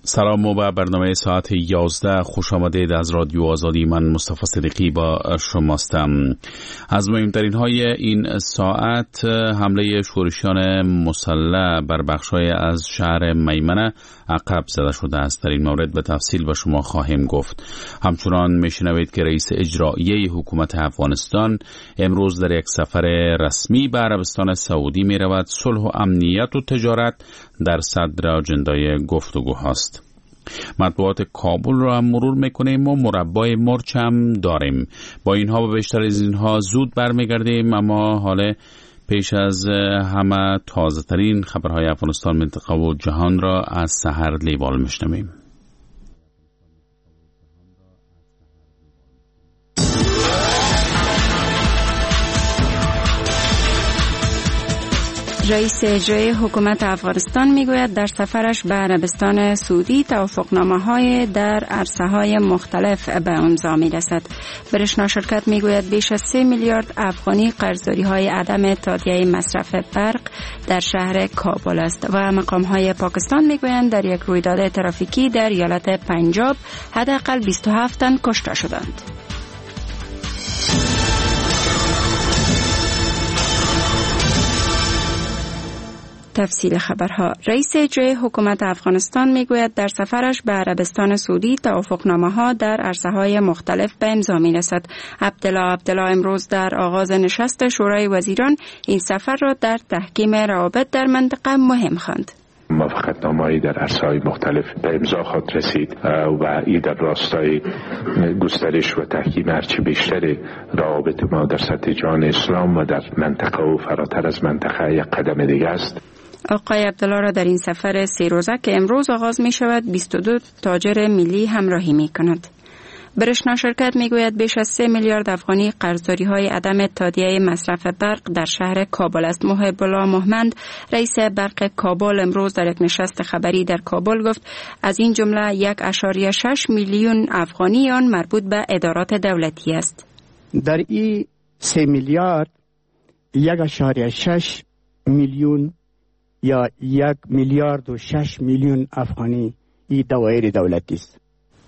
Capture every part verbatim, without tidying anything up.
سلام و به برنامه ساعت یازده خوش آمدید. از رادیو آزادی من مصطفی صدیقی با شماستم. از مهمترین های این ساعت حمله شورشیان مسلح بر بخشای از شهر میمنه عقب زده شده است. در این مورد به تفصیل با شما خواهیم گفت. همچنان میشنوید که رئیس اجرایی حکومت افغانستان امروز در یک سفر رسمی به عربستان سعودی می رود. صلح و امنیت و تجارت در صدر اجندای گفتگو هاست. مطبوعات کابل را هم مرور میکنیم و مربای مرچ هم داریم. با اینها و بیشتر از اینها زود برمیگردیم، اما حالا پیش از همه تازه ترین خبرهای افغانستان، منطقه و جهان را از سحر لیوال میشنویم. رئیس اجرایی حکومت افغانستان میگوید در سفرش به عربستان سعودی توافقنامه‌های در عرصه‌های مختلف به امضا می‌رسد. برشنا شرکت میگوید بیش از سه میلیارد افغانی قرضداری‌های عدم تادیه مصرف برق در شهر کابل است و مقام‌های پاکستان میگویند در یک رویداد ترافیکی در ایالت پنجاب حداقل بیست و هفت تن کشته شدند. تفصیل خبرها. رئیس اجرایی حکومت افغانستان میگوید در سفرش به عربستان سعودی توافقنامه‌ها در عرصه‌های مختلف به امضا می‌رسد. عبدالله عبدالله امروز در آغاز نشست شورای وزیران این سفر را در تحکیم روابط در منطقه مهم خواند. موافقتنامه‌ای در عرصه‌های مختلف به امضا خواهد رسید و این در راستای گسترش و تحکیم هرچه بیشتر روابط ما در سطح جهان اسلام و در منطقه و فراتر از منطقه یک قدم دیگه است. آقای عبدالله را در این سفر سه روزه که امروز آغاز می شود بیست و دو تاجر ملی همراهی می کند. برشنا شرکت می گوید بیش از سه میلیارد افغانی قرضداری های عدم تادیه مصرف برق در شهر کابل است. محب الله محمد رئیس برق کابل امروز در یک نشست خبری در کابل گفت از این جمله یک ممیز شش میلیون افغانی آن مربوط به ادارات دولتی است. در این سه میلیارد یک ممیز شش میلیون یا یک میلیارد و شش میلیون افغانی این دوایر دولتی است.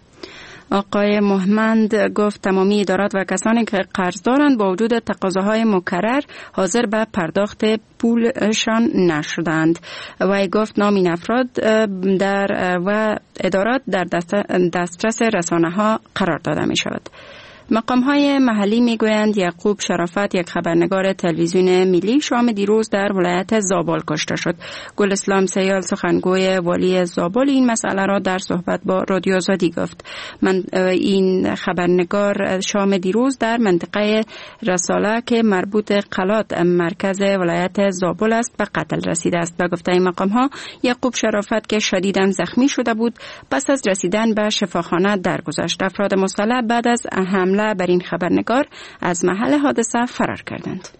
آقای محمد گفت تمامی ادارات و کسانی که قرض دارند با وجود تقاضاهای مکرر حاضر به پرداخت پولشان نشدند. و گفت نام این افراد در و ادارات در دسترس رسانه ها قرار داده می شود. مقام های محلی می گویند یعقوب شرافت یک خبرنگار تلویزیون ملی شام دیروز در ولایت زابل کشته شد. گل اسلام سیال سخنگوی والی زابل این مسئله را در صحبت با رادیو آزادی گفت. من این خبرنگار شام دیروز در منطقه رساله که مربوط قلات مرکز ولایت زابل است به قتل رسیده است. به گفته مقام ها یعقوب شرافت که شدیداً زخمی شده بود پس از رسیدن به شفاخانه درگذشت. افراد مسلح بعد از حمله بر این خبرنگار از محل حادثه فرار کردند.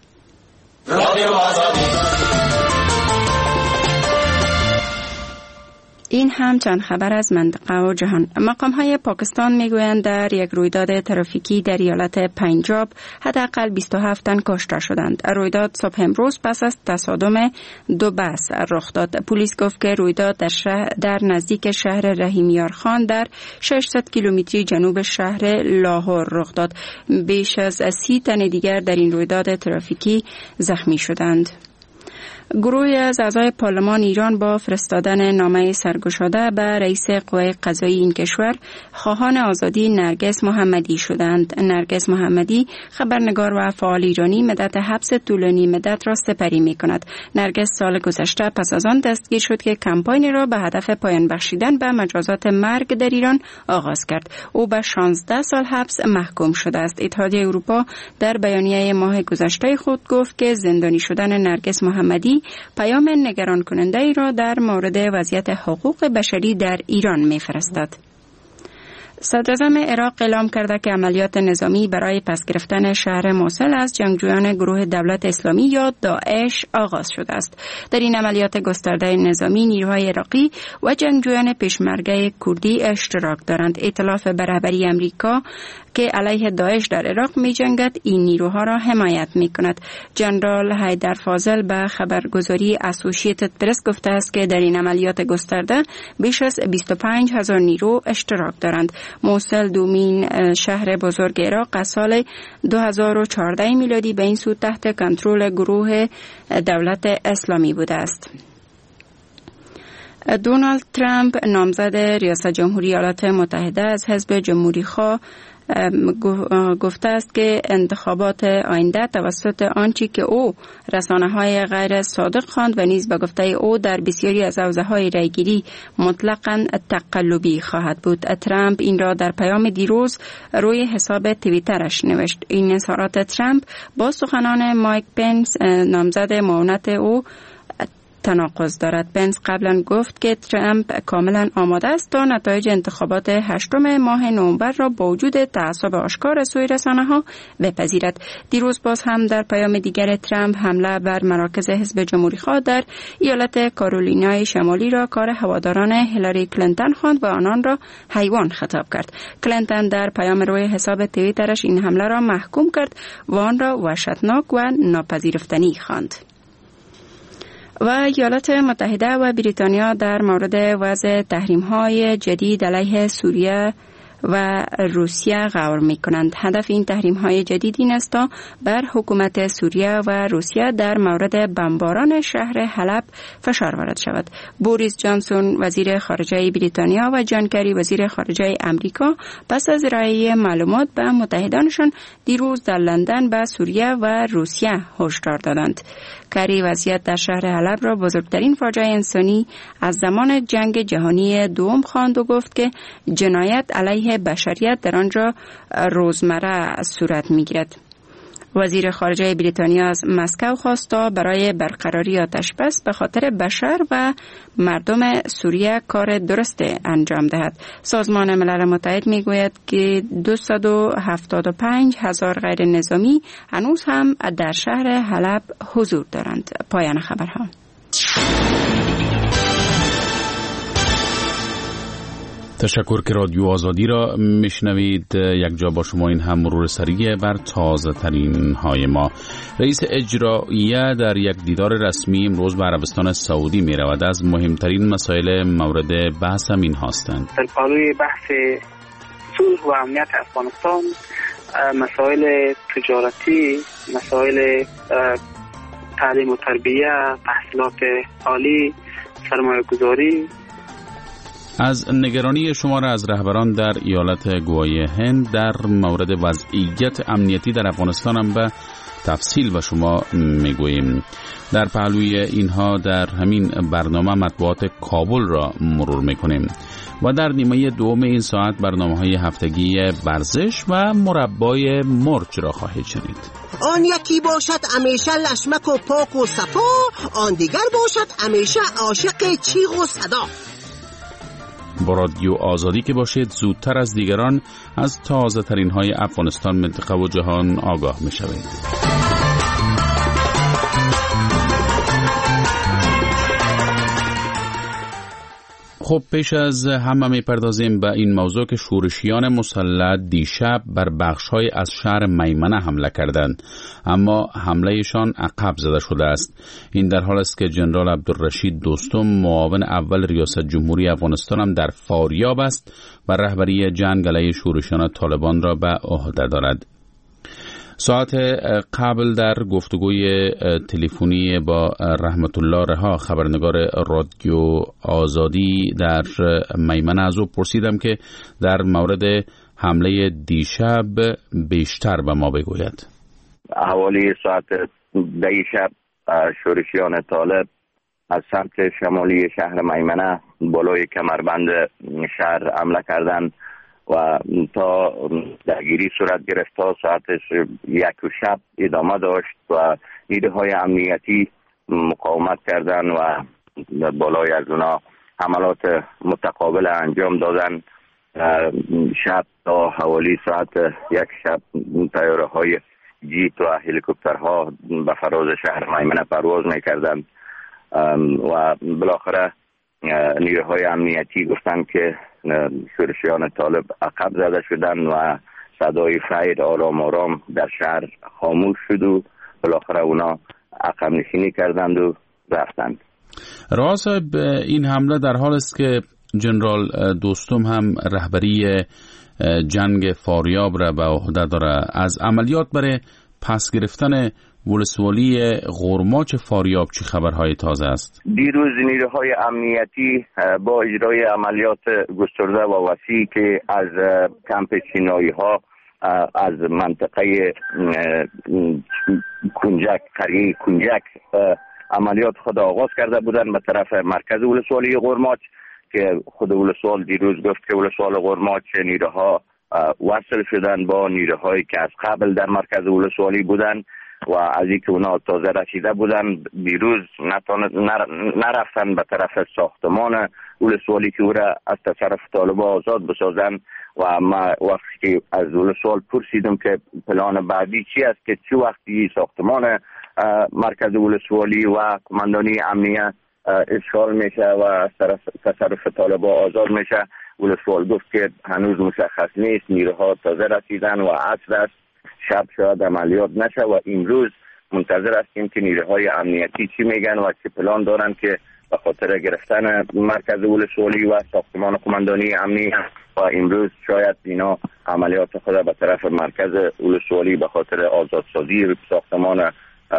این هم چند خبر از منطقه و جهان. مقام های پاکستان میگویند در یک رویداد ترافیکی در ایالت پنجاب حداقل بیست و هفت تن کشته شدند. رویداد صبح امروز پس از تصادم دو بس رخ داد. پلیس گفت که رویداد در شهر در نزدیک شهر رحیمیار خان در ششصد کیلومتری جنوب شهر لاهور رخ داد. بیش از سی تن دیگر در این رویداد ترافیکی زخمی شدند. گروهی از اعضای پارلمان ایران با فرستادن نامه سرگشاده به رئیس قوه قضایی این کشور خواهان آزادی نرگس محمدی شدند. نرگس محمدی خبرنگار و فعال ایرانی مدت حبس طولانی مدت را سپری می کند. نرگس سال گذشته پس از آن دستگیر شد که کمپاین را به هدف پایان بخشیدن به مجازات مرگ در ایران آغاز کرد. او به شانزده سال حبس محکوم شده است. اتحادیه اروپا در بیانیه ماه گذشته خود گفت که زندانی شدن نرگس محمدی پیام نگران کننده ای را در مورد وضعیت حقوق بشری در ایران می‌فرستد. صدراعظم عراق اعلام کرده که عملیات نظامی برای پس گرفتن شهر موصل از جنگجویان گروه دولت اسلامی یا داعش آغاز شده است. در این عملیات گسترده نظامی نیروهای عراقی و جنگجویان پیشمرگه کردی اشتراک دارند. ائتلاف به رهبری امریکا که علیه داعش در عراق می جنگد این نیروها را حمایت می کند. جنرال حیدر فاضل به خبرگزاری اسوسییتد پرس گفته است که در این عملیات گسترده بیش از بیست و پنج هزار نیرو اشتراک دارند. موصل دومین شهر بزرگ عراق از سال دو هزار و چهارده میلادی به این سو تحت کنترل گروه دولت اسلامی بوده است. دونالد ترامپ نامزد ریاست جمهوری ایالات متحده از حزب جمهوری خواه گفته است که انتخابات آینده توسط آنچه که او رسانه‌های غیر صادق خواند و نیز به گفته او در بسیاری از حوزه‌های رایگیری مطلقاً تقلبی خواهد بود. ترامپ این را در پیام دیروز روی حساب توییترش نوشت. این اظهارات ترامپ با سخنان مایک پنس نامزد معاونت او تناقض دارد. پنس قبلا گفت که ترامپ کاملا آماده است تا نتایج انتخابات هشتم ماه نوامبر را با وجود تعصب آشکار سوی رسانه‌ها بپذیرد. دیروز باز هم در پیام دیگر ترامپ حمله بر مراکز حزب جمهوری‌خواه در ایالت کارولینای شمالی را کار هواداران هیلاری کلینتون خواند و آنان را حیوان خطاب کرد. کلینتون در پیام روی حساب توییترش این حمله را محکوم کرد و آن را وحشتناک و ناپذیرفتنی خواند. و ایالات متحده و بریتانیا در مورد وضع تحریم‌های جدید علیه سوریه و روسیه غور می کنند. هدف این تحریم های جدید این است تا بر حکومت سوریه و روسیه در مورد بمباران شهر حلب فشار وارد شود. بوریس جانسون وزیر خارجه بریتانیا و جان کری وزیر خارجه امریکا پس از ارائه معلومات به متحدانشان دیروز در لندن به سوریه و روسیه هشدار دادند. کری وضعیت در شهر حلب را بزرگترین فاجعه انسانی از زمان جنگ جهانی دوم خواند و گفت که جنایت علیه بشریت در آنجا روزمره صورت می‌گیرد. وزیر خارجه بریتانیا از مسکو خواست تا برای برقراری آتش بس به خاطر بشر و مردم سوریه کار درست انجام دهد. سازمان ملل متحد میگوید که دویست و هفتاد و پنج هزار غیر نظامی هنوز هم در شهر حلب حضور دارند. پایان خبرها. تشکر که رادیو آزادی را میشنوید. یک جا با شما این هم مرور سریع بر تازه ترین های ما. رئیس اجراییه در یک دیدار رسمی امروز به عربستان سعودی می رود. از مهمترین مسائل مورد بحث هم این هستند: در پالوی بحث صلح و امنیت افغانستان، مسائل تجارتی، مسائل تعلیم و تربیه، تحصیلات عالی، سرمایه گذاری. از نگرانی شمار از رهبران در ایالت گواهی هند در مورد وضعیت امنیتی در افغانستان هم به تفصیل و شما میگوییم. در پهلوی اینها در همین برنامه مطبوعات کابل را مرور میکنیم و در نیمه دوم این ساعت برنامه‌های هفتگی ورزش و مربای مرچ را خواهید شنید. آن یکی باشد همیشه لشمک و پاک و صفا، آن دیگر باشد همیشه عاشق چیغ و صدا. با رادیو آزادی که باشید زودتر از دیگران از تازه ترین های افغانستان، منطقه و جهان آگاه می شوید. خب پیش از همه میپردازیم به این موضوع که شورشیان مسلح دیشب بر بخش‌های از شهر میمنه حمله کردند، اما حملهشان عقب زده شده است. این در حال است که جنرال عبدالرشید دوستم معاون اول ریاست جمهوری افغانستان هم در فاریاب است و رهبری جنگ علیه شورشیان طالبان را به عهده دارد. ساعت قبل در گفتگوی تلفنی با رحمت الله رها خبرنگار رادیو آزادی در میمنه از او پرسیدم که در مورد حمله دیشب بیشتر به ما بگوید. حوالی ساعت ده شب شورشیان طالب از سمت شمالی شهر میمنه بالای کمربند شهر حمله کردند و تا درگیری صورت گرفت. تا ساعت یک و شب ادامه داشت و نیروهای های امنیتی مقاومت کردند و بالای از اونا حملات متقابل انجام دادن شب تا حوالی ساعت یک شب طیاره های جیت و هلیکوپترها به فراز شهر میمنه پرواز میکردند و بالاخره نیروهای امنیتی گفتند که شورشیان طالب عقب زده شدند و صدای فیر آرام آرام در شهر خاموش شد و بالاخره اونا عقب نشینی کردند و رفتند. رها صاحب، این حمله در حال است که جنرال دوستم هم رهبری جنگ فاریاب را به عهده داره. از عملیات برای پس گرفتن ولسوالی غرماچ فاریاب چه خبرهای تازه است؟ دیروز نیروهای امنیتی با اجرای عملیات گسترده و وسیع که از کمپ چینایی ها از منطقه کنجک قریه کنجک عملیات خود آغاز کرده بودند به طرف مرکز ولسوالی غرماچ که خود ولسوال دیروز گفت که ولسوال غرماچ نیروها وصل شدن با نیروهایی که از قبل در مرکز ولسوالی بودند و از اینکه اونا تازه رسیده بودن دیروز نرفتن به طرف ساختمان ولسوالی که او را از تصرف طالبان آزاد بسازن و ما وقتی که از ولسوال پرسیدم که پلان بعدی چی است که چه وقتی ساختمان مرکز ولسوالی و کماندانی امنیه اشغال میشه و از طرف تصرف طالبان آزاد میشه، ولسوال گفت که هنوز مشخص نیست، نیروها تازه رسیدن و عصر است، شب شاید عملیات نشه و امروز منتظر هستیم که نیروهای امنیتی چی میگن و چه پلان دارن که به خاطر گرفتن مرکز ولسوالی و ساختمان کماندانی امنی و امروز شاید اینا عملیات خود به طرف مرکز ولسوالی به خاطر آزادسازی ساختمان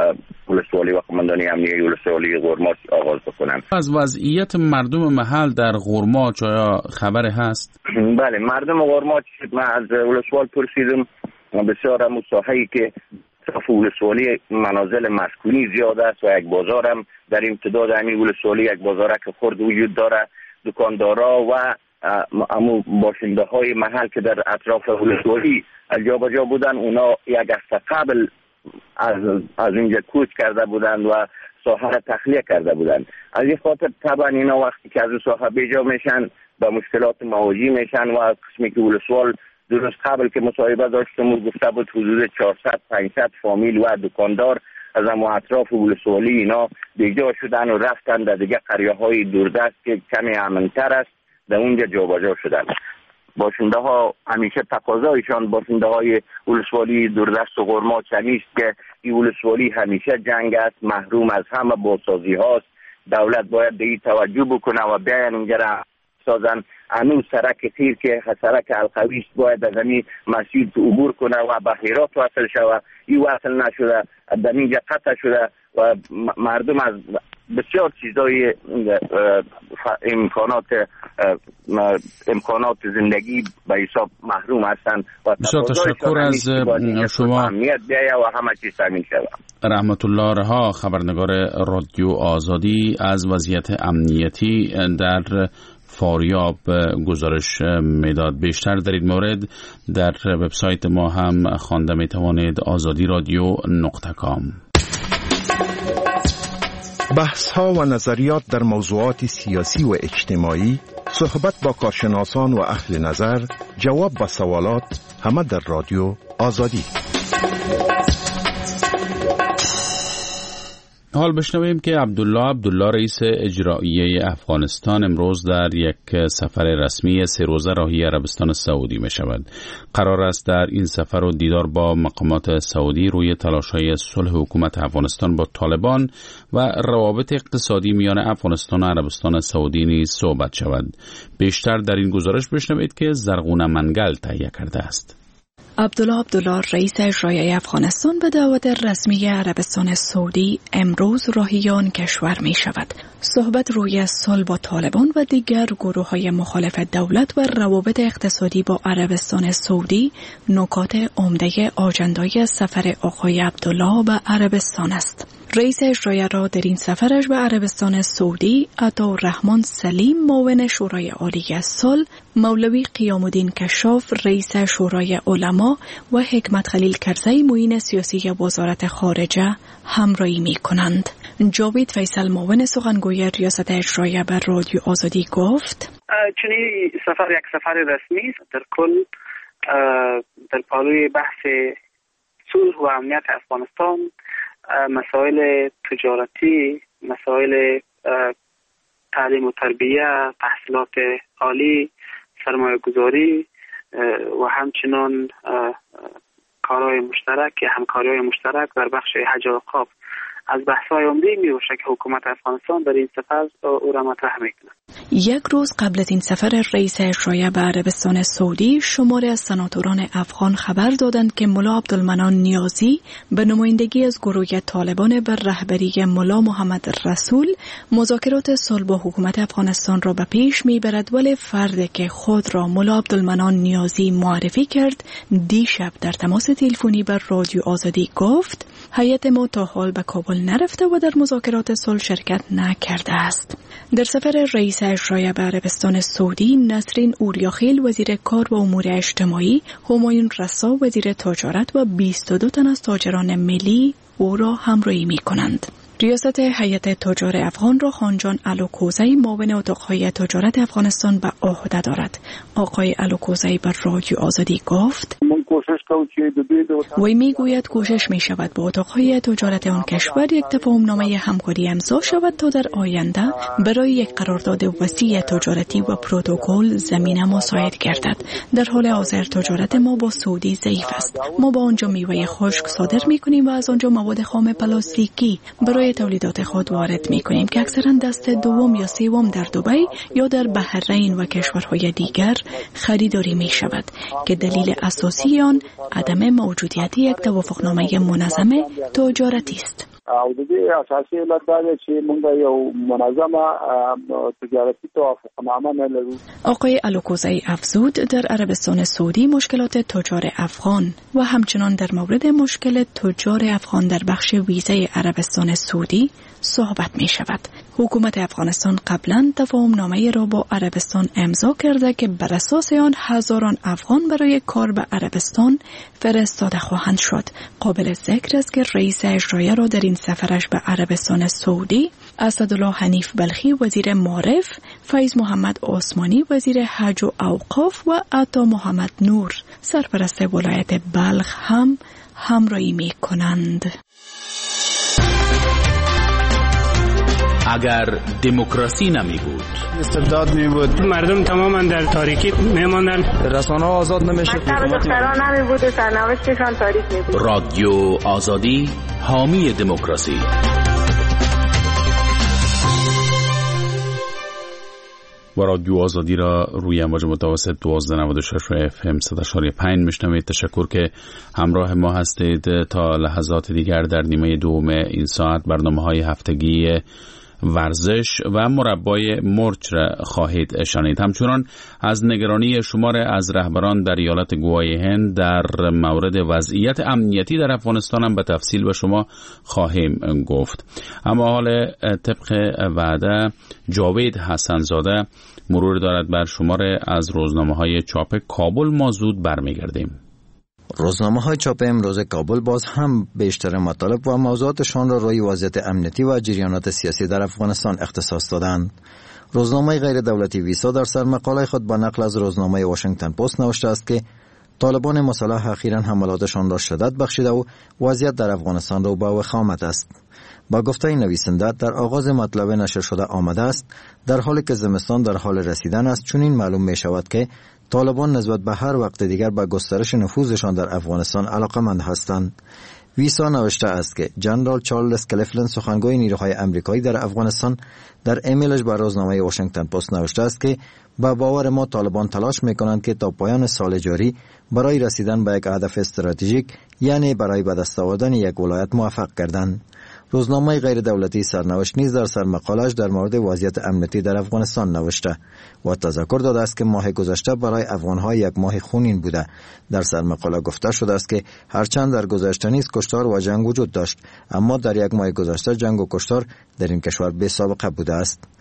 ولسوالی و کماندانی امنیه ولسوالی غرماچ آغاز بکنن. از وضعیت مردم محل در غرماچ آیا خبر هست؟ بله، مردم غرماچ من از ولسوال پرسیدم، بسیار مساحی که طرف ولسوالی منازل مسکونی زیاد است و یک بازار هم در امتداد همین ولسوالی یک بازار که خرد وجود داره، دکاندارا و امو باشنده های محل که در اطراف ولسوالی جا به جا بودن، اونا یک هفته قبل از از اینجا کوچ کرده بودند و ساحه را تخلیه کرده بودند. از این خاطر طبعا اینا وقتی که از ساحه بیجا میشن با مشکلات مواجه میشن و قسمی که ولسوال درست قبل که مصاحبه داشتم و گفته بود حدود چهارصد پانصد فامیل و دکاندار از هم اطراف ولسوالی اینا بیجا شدن و رفتن در دیگه قریه های دوردست که کمی امن‌تر است در اونجا جابجا شدن. باشنده ها همیشه تقاضایشان باشنده های ولسوالی دوردست و غرماچ نیست که این ولسوالی همیشه جنگ است، محروم از همه بازسازی هاست، دولت باید به این توجه بکنه و بیان اونجا را سازن. هنوز سرک تیر که سرک القویش باید از همین مسیر عبور کنه و به هرات وصل شود، این وصل نشده، در اینجا قطع شده و مردم از بسیار چیزای امکانات امکانات زندگی به حساب محروم هستند و بسیار تشکر از شما امنیت بیاید و همه چیز تامین شود. رحمت الله رها، خبرنگار رادیو آزادی، از وضعیت امنیتی در فاریاب گزارش میداد. بیشتر در این مورد در وبسایت ما هم خوانده می توانید، آزادی رادیو نقطه کام. بحث ها و نظریات در موضوعات سیاسی و اجتماعی، صحبت با کارشناسان و اهل نظر، جواب به سوالات، همه در رادیو آزادی. حال بشنویم که عبدالله عبدالله رئیس اجراییه افغانستان امروز در یک سفر رسمی سه روزه راهی عربستان سعودی می شود. قرار است در این سفر و دیدار با مقامات سعودی روی تلاش‌های صلح حکومت افغانستان با طالبان و روابط اقتصادی میان افغانستان و عربستان سعودی نیز صحبت شود. بیشتر در این گزارش بشنوید که زرغونه منگل تهیه کرده است. عبدالله عبدالله رئیس اجرایی افغانستان به دعوت رسمی عربستان سعودی امروز راهیان کشور می شود. صحبت روی صلح با طالبان و دیگر گروه های مخالف دولت و روابط اقتصادی با عربستان سعودی نکات عمده آجندای سفر آقای عبدالله به عربستان است. رئیس اجرایی را در این سفرش به عربستان سعودی عطاالرحمن سلیم معاون شورای عالی صلح، مولوی قیام الدین کشاف رئیس شورای علما و حکمت خلیل کرزی معین سیاسی وزارت خارجه همراهی می کنند. جاوید فیصل معاون سخنگوی ریاست اجرایی به رادیو آزادی گفت: چون این سفر یک سفر رسمی است، در کل در پالوی بحث صلح و امنیت افغانستان، مسائل تجارتی، مسائل تعلیم و تربیه، تحصیلات عالی، سرمایه گذاری و همچنان کارهای مشترک یا همکاری‌های مشترک در بخش حج و اوقاف از بحث‌های عمده می‌باشد که حکومت افغانستان در این سفر او را مطرح می‌کند. یک روز قبل از این سفر رئیس اجرایی به عربستان سعودی، شماری از سناتوران افغان خبر دادند که ملا عبدالمنان نیازی به نمایندگی از گروه طالبان بر رهبری ملا محمد رسول مذاکرات صلح با حکومت افغانستان را به پیش می‌برد، ولی فردی که خود را ملا عبدالمنان نیازی معرفی کرد دیشب در تماس تلفنی بر رادیو آزادی گفت هیئت ما تا حال به کابل نرفته و در مذاکرات صلح شرکت نکرده است. در سفر رئیس اجرایی به عربستان سعودی، نسرین اوریاخیل وزیر کار و امور اجتماعی، همایون رسا وزیر تجارت و بیست و دو تن از تاجران ملی او را همراهی می کنند. ریاست هیئت تجار افغان را خانجان الوکوزی معاون اتاقهای تجارت افغانستان به عهده دارد. آقای الوکوزی بر رادیو آزادی گفت وی میگوید کوشش می شود با اتاقهای تجارت آن کشور یک تفاهم نامه همکاری امضا شود تا در آینده برای یک قرارداد وسیع تجارتی و پروتکل زمینه مساعد گردد. در حال حاضر تجارت ما با سعودی ضعیف است. ما با آنجا میوه خشک صادر می کنیم و از آنجا مواد خام پلاستیکی برای تولیدات خود وارد می کنیم که اکثرا دست دوم یا سوم در دبی یا در بحرین و کشورهای دیگر خریداری می شود که دلیل اساسی آن عدم موجودیت یک توافقنامه منظم تجارتی است. او د دې اساسي علت دا دی چې موږ یو منظمه تجارتي توافقنامه نه لرو. آقای الوکوزی افزود در عربستان سعودی مشکلات تجار افغان و همچنان در مورد مشکل تجار افغان در بخش ویزه عربستان سعودی صحبت می شود. حکومت افغانستان قبلا تفاهم نامه را با عربستان امضا کرده که بر اساس آن هزاران افغان برای کار به عربستان فرستاده خواهند شد. قابل ذکر است که رئیس اجرایی را در این سفرش به عربستان سعودی اسدالله حنیف بلخی وزیر معارف، فیض محمد عثمانی وزیر حج و اوقاف و عطا محمد نور سرپرست ولایت بلخ هم همراهی می کنند. اگر دموکراسی نمی بود، استبداد می بود، مردم تماما در تاریکی می ماندن، رسانه آزاد نمیشه، دختران نمی بود، سرنوشتشان تاریک می بود. رادیو آزادی حامی دموکراسی. و رادیو آزادی را روی امواج متوسط دوازده نود و شش و اف ام صد و شش و پنج میشنوید. تشکر که همراه ما هستید. تا لحظات دیگر در نیمه دوم این ساعت برنامه‌های هفتگی ورزش و مربای مرچ را خواهید شنید. همچنان از نگرانی شمار از رهبران در ایالت گواهی هند در مورد وضعیت امنیتی در افغانستان هم به تفصیل به شما خواهیم گفت. اما حال طبق وعده جاوید حسنزاده مرور دارد بر شمار از روزنامه‌های چاپ کابل. ما زود برمیگردیم. روزنامه‌های چاپ امروز کابل باز هم بیشتر مطالب و موضوعاتشان را روی وضعیت امنیتی و جریانات سیاسی در افغانستان اختصاص دادند. روزنامه غیر دولتی ویسا در سرمقاله خود با نقل از روزنامه واشنگتن پست نوشته است که طالبان مسلح اخیراً حملاتشان را شدت بخشیده و وضعیت در افغانستان رو به وخامت است. با گفته نویسنده در آغاز مطلب نشر شده آمده است در حالی که زمستان در حال رسیدن است، چون این معلوم می شود که طالبان نسبت به هر وقت دیگر به گسترش نفوذشان در افغانستان علاقمند هستند. ویسا نوشته است که جنرال چارلز کلیفلند سخنگوی نیروهای امریکایی در افغانستان در ایمیلش به روزنامه واشنگتن پست نوشته است که با باور ما طالبان تلاش میکنند که تا پایان سال جاری برای رسیدن به یک هدف استراتژیک، یعنی برای به دست آوردن یک ولایت موفق گردند. روزنامه غیر دولتی سرنوشت نیز در سرمقاله‌اش در مورد وضعیت امنیتی در افغانستان نوشته و تذکر داده است که ماه گذشته برای افغان‌ها یک ماه خونین بوده. در سرمقاله گفته شده است که هرچند در گذشته نیز کشتار و جنگ وجود داشت، اما در یک ماه گذشته جنگ و کشتار در این کشور بی سابقه بوده است.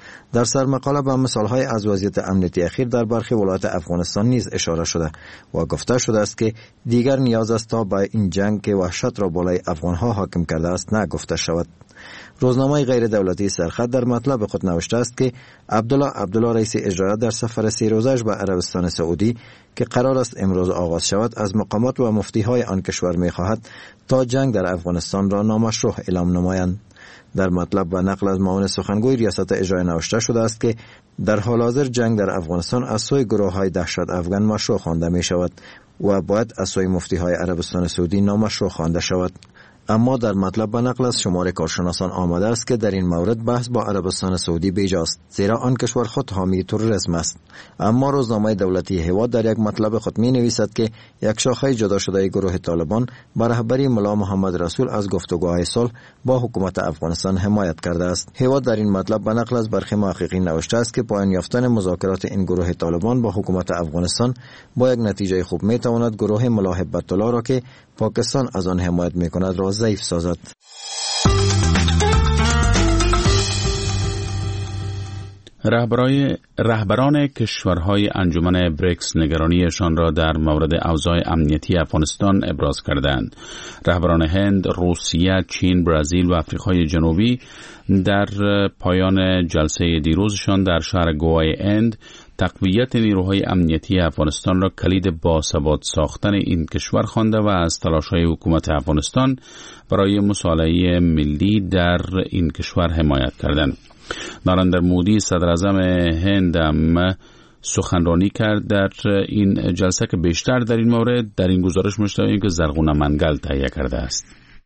در سرمقاله به مثالهای از وضعیت امنیتی اخیر در برخی ولایات افغانستان نیز اشاره شده و گفته شده است که دیگر نیاز است تا به این جنگ که وحشت را بالای افغانها حاکم کرده است نگفته شود. روزنامه غیر دولتی سرخط در مطلب خود نوشته است که عبدالله عبدالله رئیس اجرایی در سفر سه روزش به عربستان سعودی که قرار است امروز آغاز شود از مقامات و مفتیهای آن کشور می‌خواهد تا جنگ در افغانستان را نامشروع اعلام نمایند. در مطلب و نقل از معاون سخنگوی ریاست اجرایی نوشته شده است که در حال حاضر جنگ در افغانستان از سوی گروه‌های دهشت افغان مشروع خوانده می شود و باید از سوی مفتیهای عربستان سعودی نامشروع خوانده شود. اما در مطلب به نقل از شمار کارشناسان آمده است که در این مورد بحث با عربستان سعودی بیجاست، زیرا آن کشور خود حامی تروریسم است. اما روزنامه دولتی هواد در یک مطلب خود می نویسد که یک شاخه جدا شده گروه طالبان با رهبری ملا محمد رسول از گفتگوهای صلح با حکومت افغانستان حمایت کرده است. هواد در این مطلب به نقل از برخی محققین نوشته است که پایان یافتن مذاکرات این گروه طالبان با حکومت افغانستان با یک نتیجه خوب می تواند گروه ملا هبت الله را که پاکستان از آن حمایت می کند را ضعیف سازد. رهبرای رهبران کشورهای انجمن بریکس نگرانیشان را در مورد اوضاع امنیتی افغانستان ابراز کردند. رهبران هند، روسیه، چین، برزیل و آفریقای جنوبی در پایان جلسه دیروزشان در شهر گوای اند تقویت نیروهای امنیتی افغانستان را کلید باثبات ساختن این کشور خوانده و از تلاش‌های حکومت افغانستان برای مصالحه ملی در این کشور حمایت کردند. نریندر مودی صدر اعظم هند هم سخنرانی کرد در این جلسه که بیشتر در این مورد در این گزارش مشتاقیم که زرغونه منگل تهیه کرده است.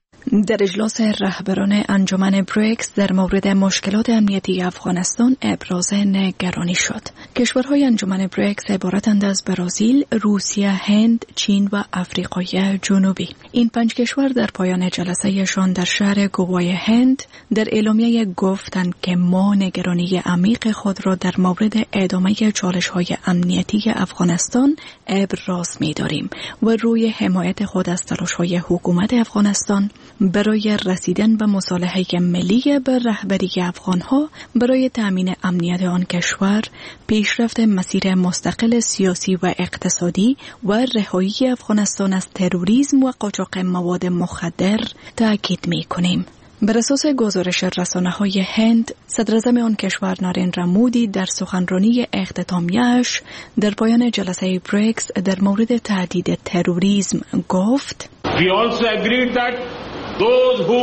در اجلاس رهبران انجمن بریکس در مورد مشکلات امنیتی افغانستان ابراز نگرانی شد. کشورهای انجمن بریکس عبارتند از برزیل، روسیه، هند، چین و آفریقای جنوبی. این پنج کشور در پایان جلسه‌شان در شهر گوای هند در اعلامیه گفتند که ما نگرانی عمیق خود را در مورد ادامه چالش‌های امنیتی افغانستان ابراز می‌داریم و روی حمایت خود از تلاش‌های حکومت افغانستان برای رسیدن به مصالحه ملی به رهبری افغانها برای تأمین امنیت آن کشور، پیشرفت مسیر مستقل سیاسی و اقتصادی و رهایی افغانستان از تروریسم و قاچاق مواد مخدر تأکید می‌کنیم. بر اساس گزارش رسانه‌های هند، صدر اعظم آن کشور نریندر مودی در سخنرانی اختتامیه‌اش در پایان جلسه بریکس در مورد تهدید تروریسم گفت: We also agreed that those who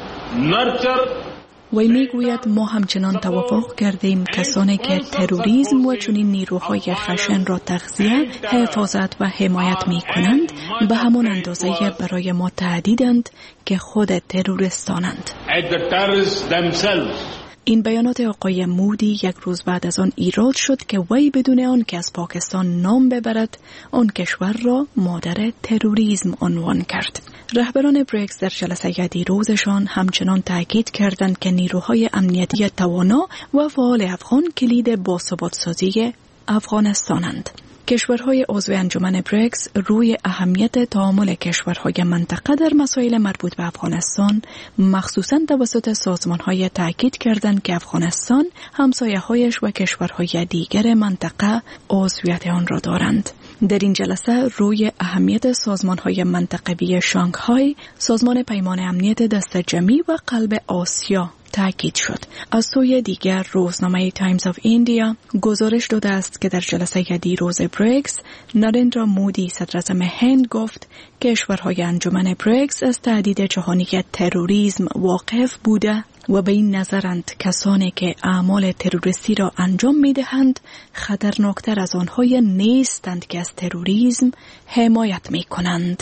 nurture وی میگوید ما همچنان توافق کردیم کسانی که تروریسم و چنین نیروهای خشن را تغذیه، حفاظت و حمایت می کنند به همان اندازه برای ما تهدیدند که خود تروریستانند. این بیانات آقای مودی یک روز بعد از آن ایراد شد که وی بدون آن که از پاکستان نام ببرد آن کشور را مادر تروریسم عنوان کرد. رهبران بریکس در جلسه دیروزشان همچنان تاکید کردند که نیروهای امنیتی توانا و فعال افغان کلید باثبات سازی افغانستانند. کشورهای عضو انجمن بریکس روی اهمیت تعامل کشورهای منطقه در مسائل مربوط به افغانستان مخصوصاً توسط سازمان‌های تاکید کردند که افغانستان همسایه‌هایش و کشورهای دیگر منطقه عضویت آن را دارند. در این جلسه روی اهمیت سازمان‌های منطقوی شانگهای، سازمان پیمان امنیت دست جمعی و قلب آسیا تاکید شد. از سوی دیگر روزنامه تایمز آف ایندیا گزارش داده است که در جلسه دیروز بریکس نریندر مودی صدر اعظم هند گفت کشورهای انجمن بریکس از تهدید جهانی تروریسم واقف بوده و به این نظرند کسانی که اعمال تروریستی را انجام می‌دهند خطرناکتر از آنهای نیستند که از تروریسم حمایت می‌کنند.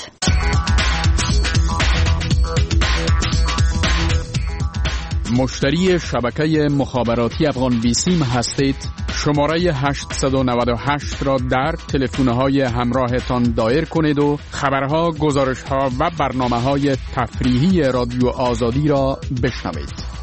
مشتری شبکه مخابراتی افغان بیسیم هستید؟ شماره هشت نه هشت را در تلفن‌های همراهتان دایر کنید و خبرها، گزارش‌ها و برنامه‌های تفریحی رادیو آزادی را بشنوید.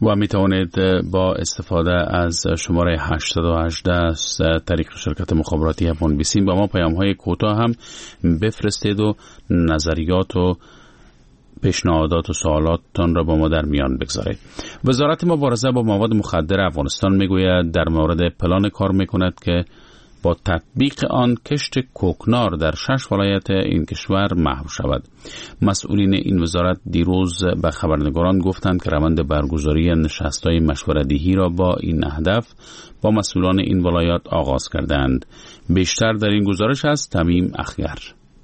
و می توانید با استفاده از شماره هشت یک هشت از طریق شرکت مخابراتی افغان بیسیم با ما پیام های کوتاه هم بفرستید و نظریات و پیشنهادات و سوالاتتان را با ما در میان بگذارید. وزارت مبارزه با مواد مخدر افغانستان میگوید در مورد پلان کار میکند که با تطبیق آن کشت کوکنار در شش ولایت این کشور محو شود. مسئولین این وزارت دیروز به خبرنگاران گفتند که روند برگزاری نشست‌های مشوره‌دهی را با این هدف با مسئولان این ولایات آغاز کردند. بیشتر در این گزارش از تمیم اخگر.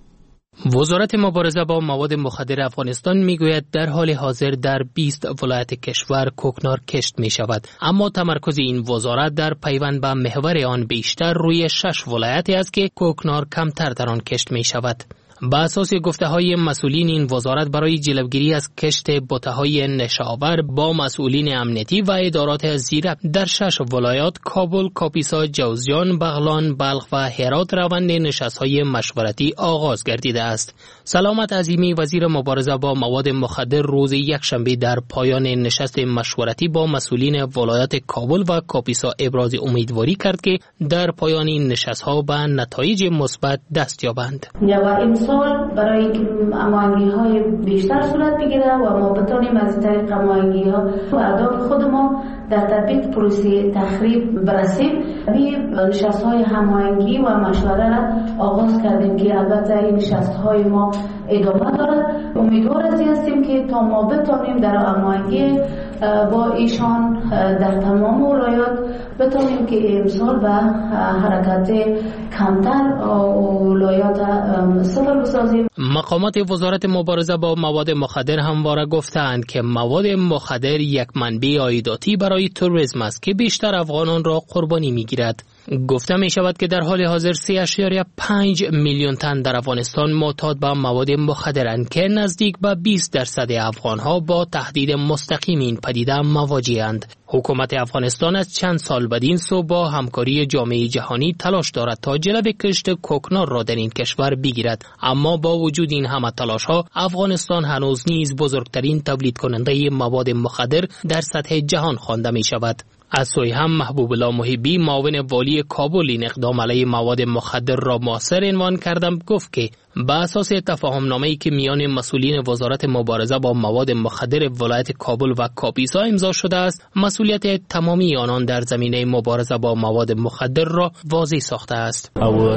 وزارت مبارزه با مواد مخدر افغانستان میگوید در حال حاضر در بیست ولایت کشور کوکنار کشت می شود، اما تمرکز این وزارت در پیوند به محور آن بیشتر روی شش ولایتی است که کوکنار کمتر در آن کشت می شود. با اساس گفته های مسئولین این وزارت برای جلوگیری از کشت بته‌های نشاور با مسئولین امنیتی و ادارات زیر در شش ولایات کابل، کاپیسا، جوزجان، بغلان، بلخ و هرات روند نشست‌های مشورتی آغاز گردیده است. سلامت عظیمی وزیر مبارزه با مواد مخدر روز یکشنبه در پایان نشست مشورتی با مسئولین ولایات کابل و کاپیسا ابراز امیدواری کرد که در پایان این نشست‌ها به نتایج مثبت دست یابند. سال برای اینکه هماهنگی های بیشتر صورت بگیره و ما بتانیم از طریق هماهنگی ها و اهداف خود ما در تطبیق پروسه تخریب برسیم. این نشست های هماهنگی و مشوره را آغاز کردیم که البته این نشست های ما ادامه دارد. امیدوار از این هستیم که تا ما بتانیم در هماهنگی با ایشان در تمام ولایات بتانیم که امسال به حرکت کمتر ولایات صفر بسازیم. مقامات وزارت مبارزه با مواد مخدر همواره گفتند که مواد مخدر یک منبع عایداتی برای توریسم است که بیشتر افغانان را قربانی میگیرد. گفته می شود که در حال حاضر سه ممیز پنج میلیون تن در افغانستان معتاد به مواد مخدرند که نزدیک به بیست درصد افغانها با تهدید مستقیم این پدیده مواجه‌اند. حکومت افغانستان از چند سال بدین سو با همکاری جامعه جهانی تلاش دارد تا جلوی کشت کوکنار را در این کشور بگیرد، اما با وجود این همه تلاش ها افغانستان هنوز نیز بزرگترین تولید کننده مواد مخدر در سطح جهان خوانده می شود. از سوی هم محبوب الله محبی معاون والی کابل این اقدام علیه مواد مخدر را مؤثر عنوان کردم. گفت که با اساس تفاهم نامه‌ای که میان مسئولین وزارت مبارزه با مواد مخدر ولایت کابل و کاپیسا امضا شده است، مسئولیت تمامی آنان در زمینه مبارزه با مواد مخدر را واضح ساخته است.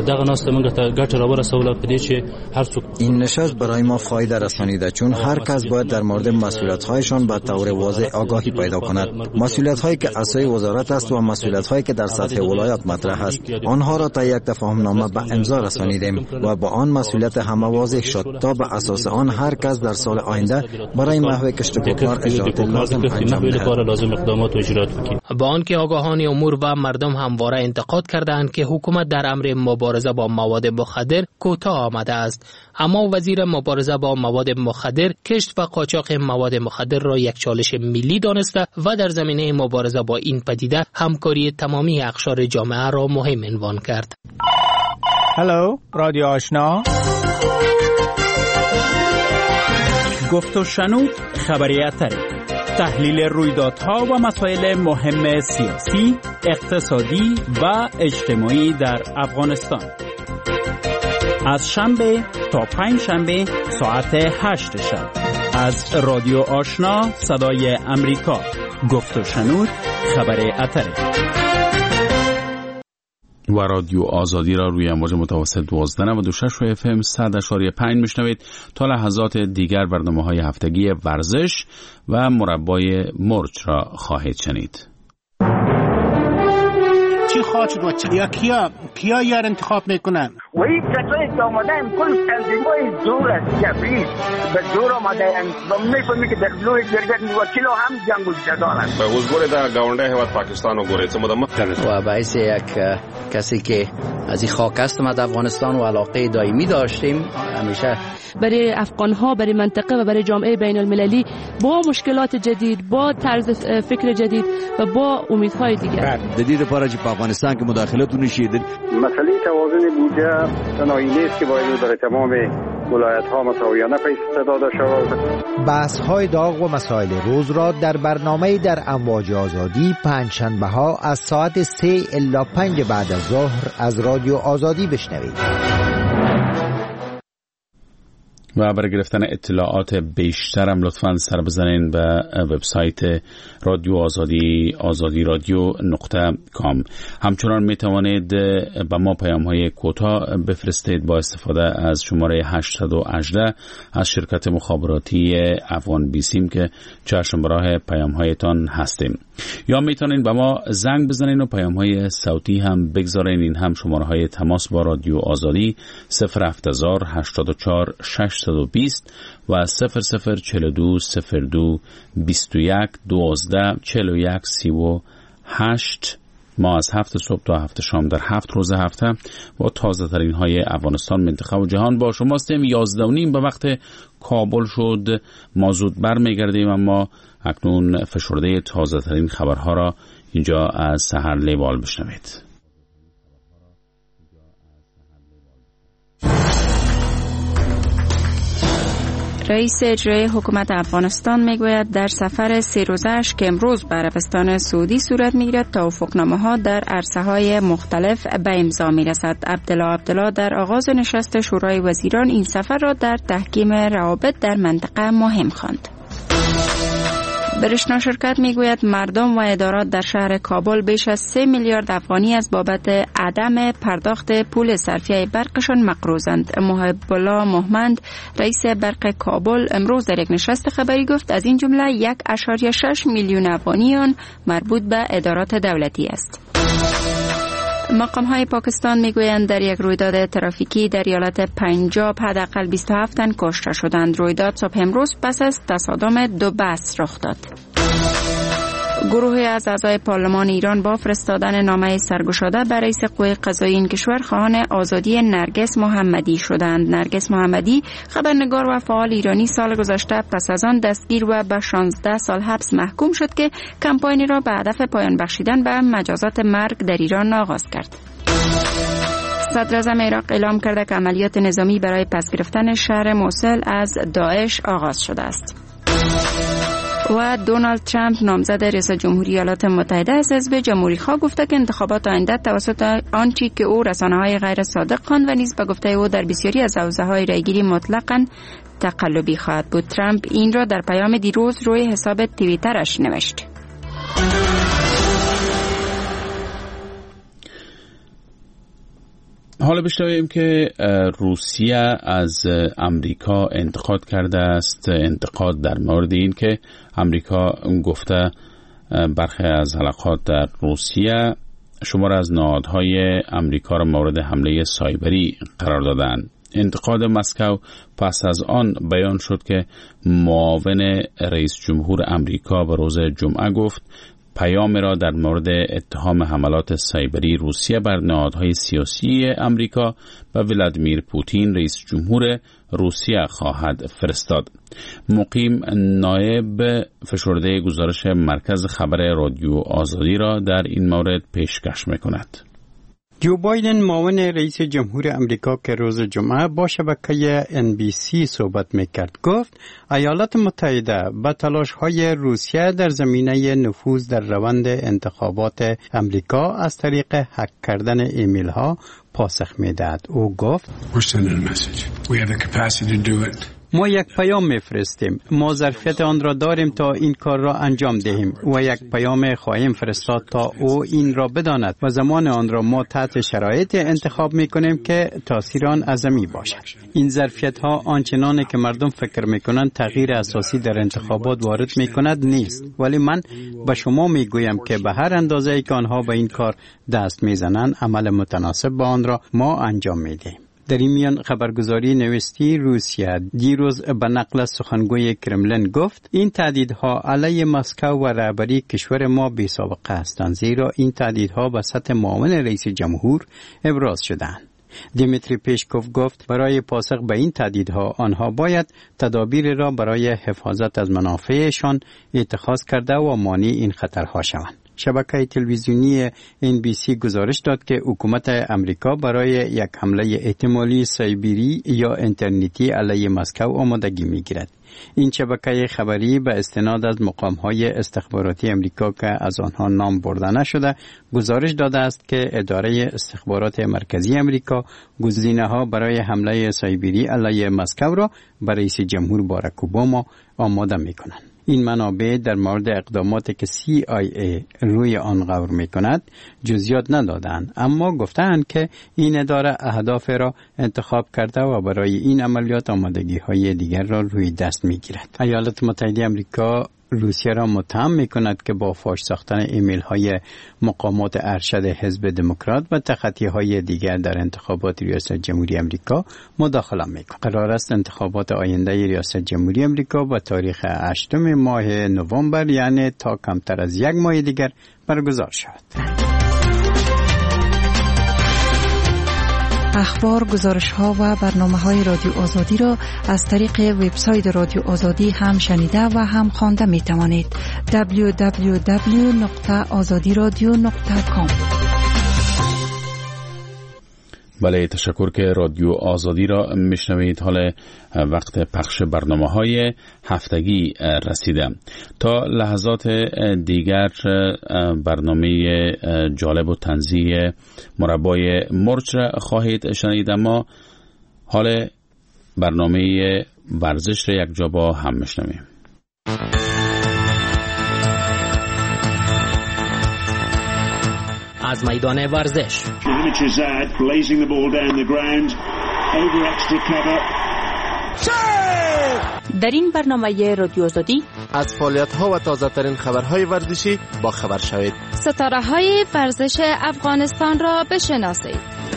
این نشست برای ما فایده رسانیده، چون هر کس باید در مورد مسئولیت‌هایشان به طور واضح آگاهی پیدا کند. مسئولیت‌هایی که اساس وزارت است و مسئولیت‌هایی که در سطح ولایات مطرح است، آنها را تا یک تفاهم نامه به امضا رسانیدیم و با آن مسئولیت همه واضح شد تا به اساس آن هر کس در سال آینده برای محو کشت کوکنار اجرات لازم انجام دهد. با آنکه آگاهان امور و مردم همواره انتقاد کردند که حکومت در امر مبارزه با مواد مخدر کوتاه آمده است، اما وزیر مبارزه با مواد مخدر کشت و قاچاق مواد مخدر را یک چالش ملی دانسته و در زمینه مبارزه با این پدیده همکاری تمامی اقشار جامعه را مهم عنوان کرد. هلو رادیو آشنا، گفت و شنود خبری اتری، تحلیل رویدادها و مسائل مهم سیاسی، اقتصادی و اجتماعی در افغانستان. از شنبه تا پنج شنبه ساعت هشت شب از رادیو آشنا صدای امریکا. گفت و شنود خبری اتری و رادیو آزادی را روی امواج متوسط دوازده و دو شش و اف ام صد اشاری پنج میشنوید. تا لحظات دیگر برنامه های هفتگی ورزش و مربای مرچ را خواهید شنید. چی خواهد شد یا کیا کیا یار انتخاب میکنن؟ و این کسایی که آمده هم کل تنظیمای زور است، جبری به زور آمده هم و میفهمی که در لوی جرگت وکیل هم جنگ و جدال است. به وزگوری در گاونده هیواد پاکستان و گوری چمو دمه و باعث یک کسی که از این خاک است ما در افغانستان و علاقه دائمی داشتیم، همیشه برای افغان‌ها، برای منطقه و برای جامعه بین المللی با مشکلات جدید، با طرز فکر جدید و با امیدهای دیگر. جدید پارا چې په افغانستان که مداخلتون شدید. مسئله توازن بودجه تنهایی نیست که باید برای تمام ولایت ها مساویانه پیش داده شود. بحث های داغ و مسائل روز را در برنامه در امواج آزادی پنجشنبه ها از ساعت سه الی پنج بعد از ظهر از رادیو آزادی بشنوید. و برای گرفتن اطلاعات بیشترم لطفاً سر بزنین به وبسایت رادیو آزادی آزادی رادیو نقطه کام. همچنان می توانید به ما پیام های کوتاه بفرستید با استفاده از شماره هشت یک هشت از شرکت مخابراتی افغان بیسیم که چشم راه پیام هایتان هستیم، یا می توانید به ما زنگ بزنین و پیام های صوتی هم بگذارین. این هم شماره های تماس با رادیو آزادی صفر هفت هزار هشتاد و چهار ششصد و بیست و صفر صفر چهل و دو صفر دو بیست و یک دوازده چهل و یک سی و هشت. ما از هفت صبح تا هفت شام در هفت روز هفته با تازه ترین های افغانستان، منطقه و جهان با شما هستیم. یازده و نیم به وقت کابل شد، ما زود بر میگردیم، اما اکنون فشرده تازه ترین خبرها را اینجا از سحر لیوال بشنوید. رئیس اجرایی حکومت افغانستان میگوید در سفر سه روزه‌اش که امروز به عربستان سعودی صورت میگیرد توافقنامه‌ها در عرصه‌های مختلف به امضا میرسد. عبدالله عبدالله در آغاز نشست شورای وزیران این سفر را در تحکیم روابط در منطقه مهم خواند. برشنا شرکت میگوید مردم و ادارات در شهر کابل بیش از سه میلیارد افغانی از بابت عدم پرداخت پول صرفیه برقشان مقروضند. محب الله محمد رئیس برق کابل امروز در یک نشست خبری گفت از این جمله یک اشاریه شش میلیون افغانیان مربوط به ادارات دولتی است. مقام های پاکستان میگویند در یک رویداد ترافیکی در ایالت پنجاب حداقل بیست و هفت تن کشته شدند. رویداد صبح امروز پس از تصادم دو بس رخ داد. گروهی از اعضای پارلمان ایران با فرستادن نامه سرگشاده به رئیس قوه قضاییه این کشور خواهان آزادی نرگس محمدی شدند. نرگس محمدی خبرنگار و فعال ایرانی سال گذشته پس از آن دستگیر و به شانزده سال حبس محکوم شد که کمپاینی را به هدف پایان بخشیدن به مجازات مرگ در ایران آغاز کرد. صدر اعظم عراق اعلام کرده که عملیات نظامی برای پس گرفتن شهر موصل از داعش آغاز شده است. و دونالد ترامپ نامزد ریاست جمهوری ایالات متحده از حزب جمهوری‌خواه گفته که انتخابات آینده توسط آنچه که او رسانه‌های غیر صادق خواند و نیز به گفته او در بسیاری از حوزه‌های رایگیری مطلقاً تقلبی خواهد بود. ترامپ این را در پیام دیروز روی حساب توییترش نوشت. حالا بشنویم که روسیه از امریکا انتقاد کرده است. انتقاد در مورد این که امریکا گفته برخی از حلقات در روسیه شمار از نهادهای امریکا را مورد حمله سایبری قرار دادند. انتقاد مسکو پس از آن بیان شد که معاون رئیس جمهور امریکا به روز جمعه گفت پیام را در مورد اتهام حملات سایبری روسیه بر نهادهای سیاسی امریکا و ولادیمیر پوتین رئیس جمهور روسیه خواهد فرستاد. مقیم نایب فشرده گزارش مرکز خبر رادیو آزادی را در این مورد پیشکش می‌کند. جو بایدن معاون رئیس جمهور امریکا که روز جمعه با شبکه ان بی سی صحبت میکرد گفت ایالات متحده به تلاش‌های روسیه در زمینه نفوذ در روند انتخابات امریکا از طریق هک کردن ایمیل ها پاسخ میدهد. او گفت ما یک پیام میفرستیم. ما ظرفیت آن را داریم تا این کار را انجام دهیم و یک پیام خواهیم فرستاد تا او این را بداند و زمان آن را ما تحت شرایط انتخاب میکنیم که تاثیر آن عظیمی باشد. این ظرفیت ها آنچنانی که مردم فکر میکنند تغییر اساسی در انتخابات وارد میکند نیست، ولی من به شما میگویم که به هر اندازه‌ای که آنها به این کار دست میزنند عمل متناسب با آن را ما انجام میدهیم. در این میان خبرگزاری نوستی روسیه دیروز به نقل سخنگوی کرملین گفت این تهدیدها علیه مسکو و رهبری کشور ما بی سابقه هستند، زیرا این تهدیدها به سطح معاون رئیس جمهور ابراز شدند. دیمیتری پیشکوف گفت برای پاسخ به این تهدیدها آنها باید تدابیر را برای حفاظت از منافعشان اتخاذ کرده و مانع این خطرها شوند. شبکه تلویزیونی ان بی سی گزارش داد که حکومت امریکا برای یک حمله احتمالی سایبری یا اینترنتی علیه مسکو آمادگی می‌گیرد. این شبکه خبری به استناد از مقام‌های استخباراتی امریکا که از آنها نام برده نشده گزارش داده است که اداره استخبارات مرکزی امریکا گزینه‌ها برای حمله سایبری علیه مسکو را به رئیس جمهور باراک اوباما آماده می‌کنند. این منابع در مورد اقداماتی که سی آی ای روی آن غور می‌کند جزئیات ندادند، اما گفتند که این اداره اهداف را انتخاب کرده و برای این عملیات آمادگی‌های دیگر را روی دست می‌گیرد. ایالات متحده آمریکا روسیه را متهم می‌کند که با فاش ساختن ایمیل‌های مقامات ارشد حزب دموکرات و تخطی‌های دیگر در انتخابات ریاست جمهوری آمریکا مداخله می‌کند. قرار است انتخابات آینده ریاست جمهوری آمریکا با تاریخ هشتم ماه نوامبر، یعنی تا کمتر از یک ماه دیگر برگزار شود. اخبار، گزارش‌ها و برنامه‌های رادیو آزادی را از طریق وبسایت رادیو آزادی هم شنیده و هم خوانده می‌توانید. دبلیو دبلیو دبلیو نقطه آزادی رادیو نقطه کام. بله، تشکر که رادیو آزادی را میشنوید. حال وقت پخش برنامه‌های هفتگی رسیده. تا لحظات دیگر برنامه جالب و طنزی مربای مرچ خواهید شنید، اما حال برنامه ورزش را یک جا با هم میشنویم. از میدان ورزش در این برنامه رادیو آزادی از فعالیت‌ها و تازه‌ترین خبرهای ورزشی با خبر شوید. ستاره‌های ورزش افغانستان را بشناسید.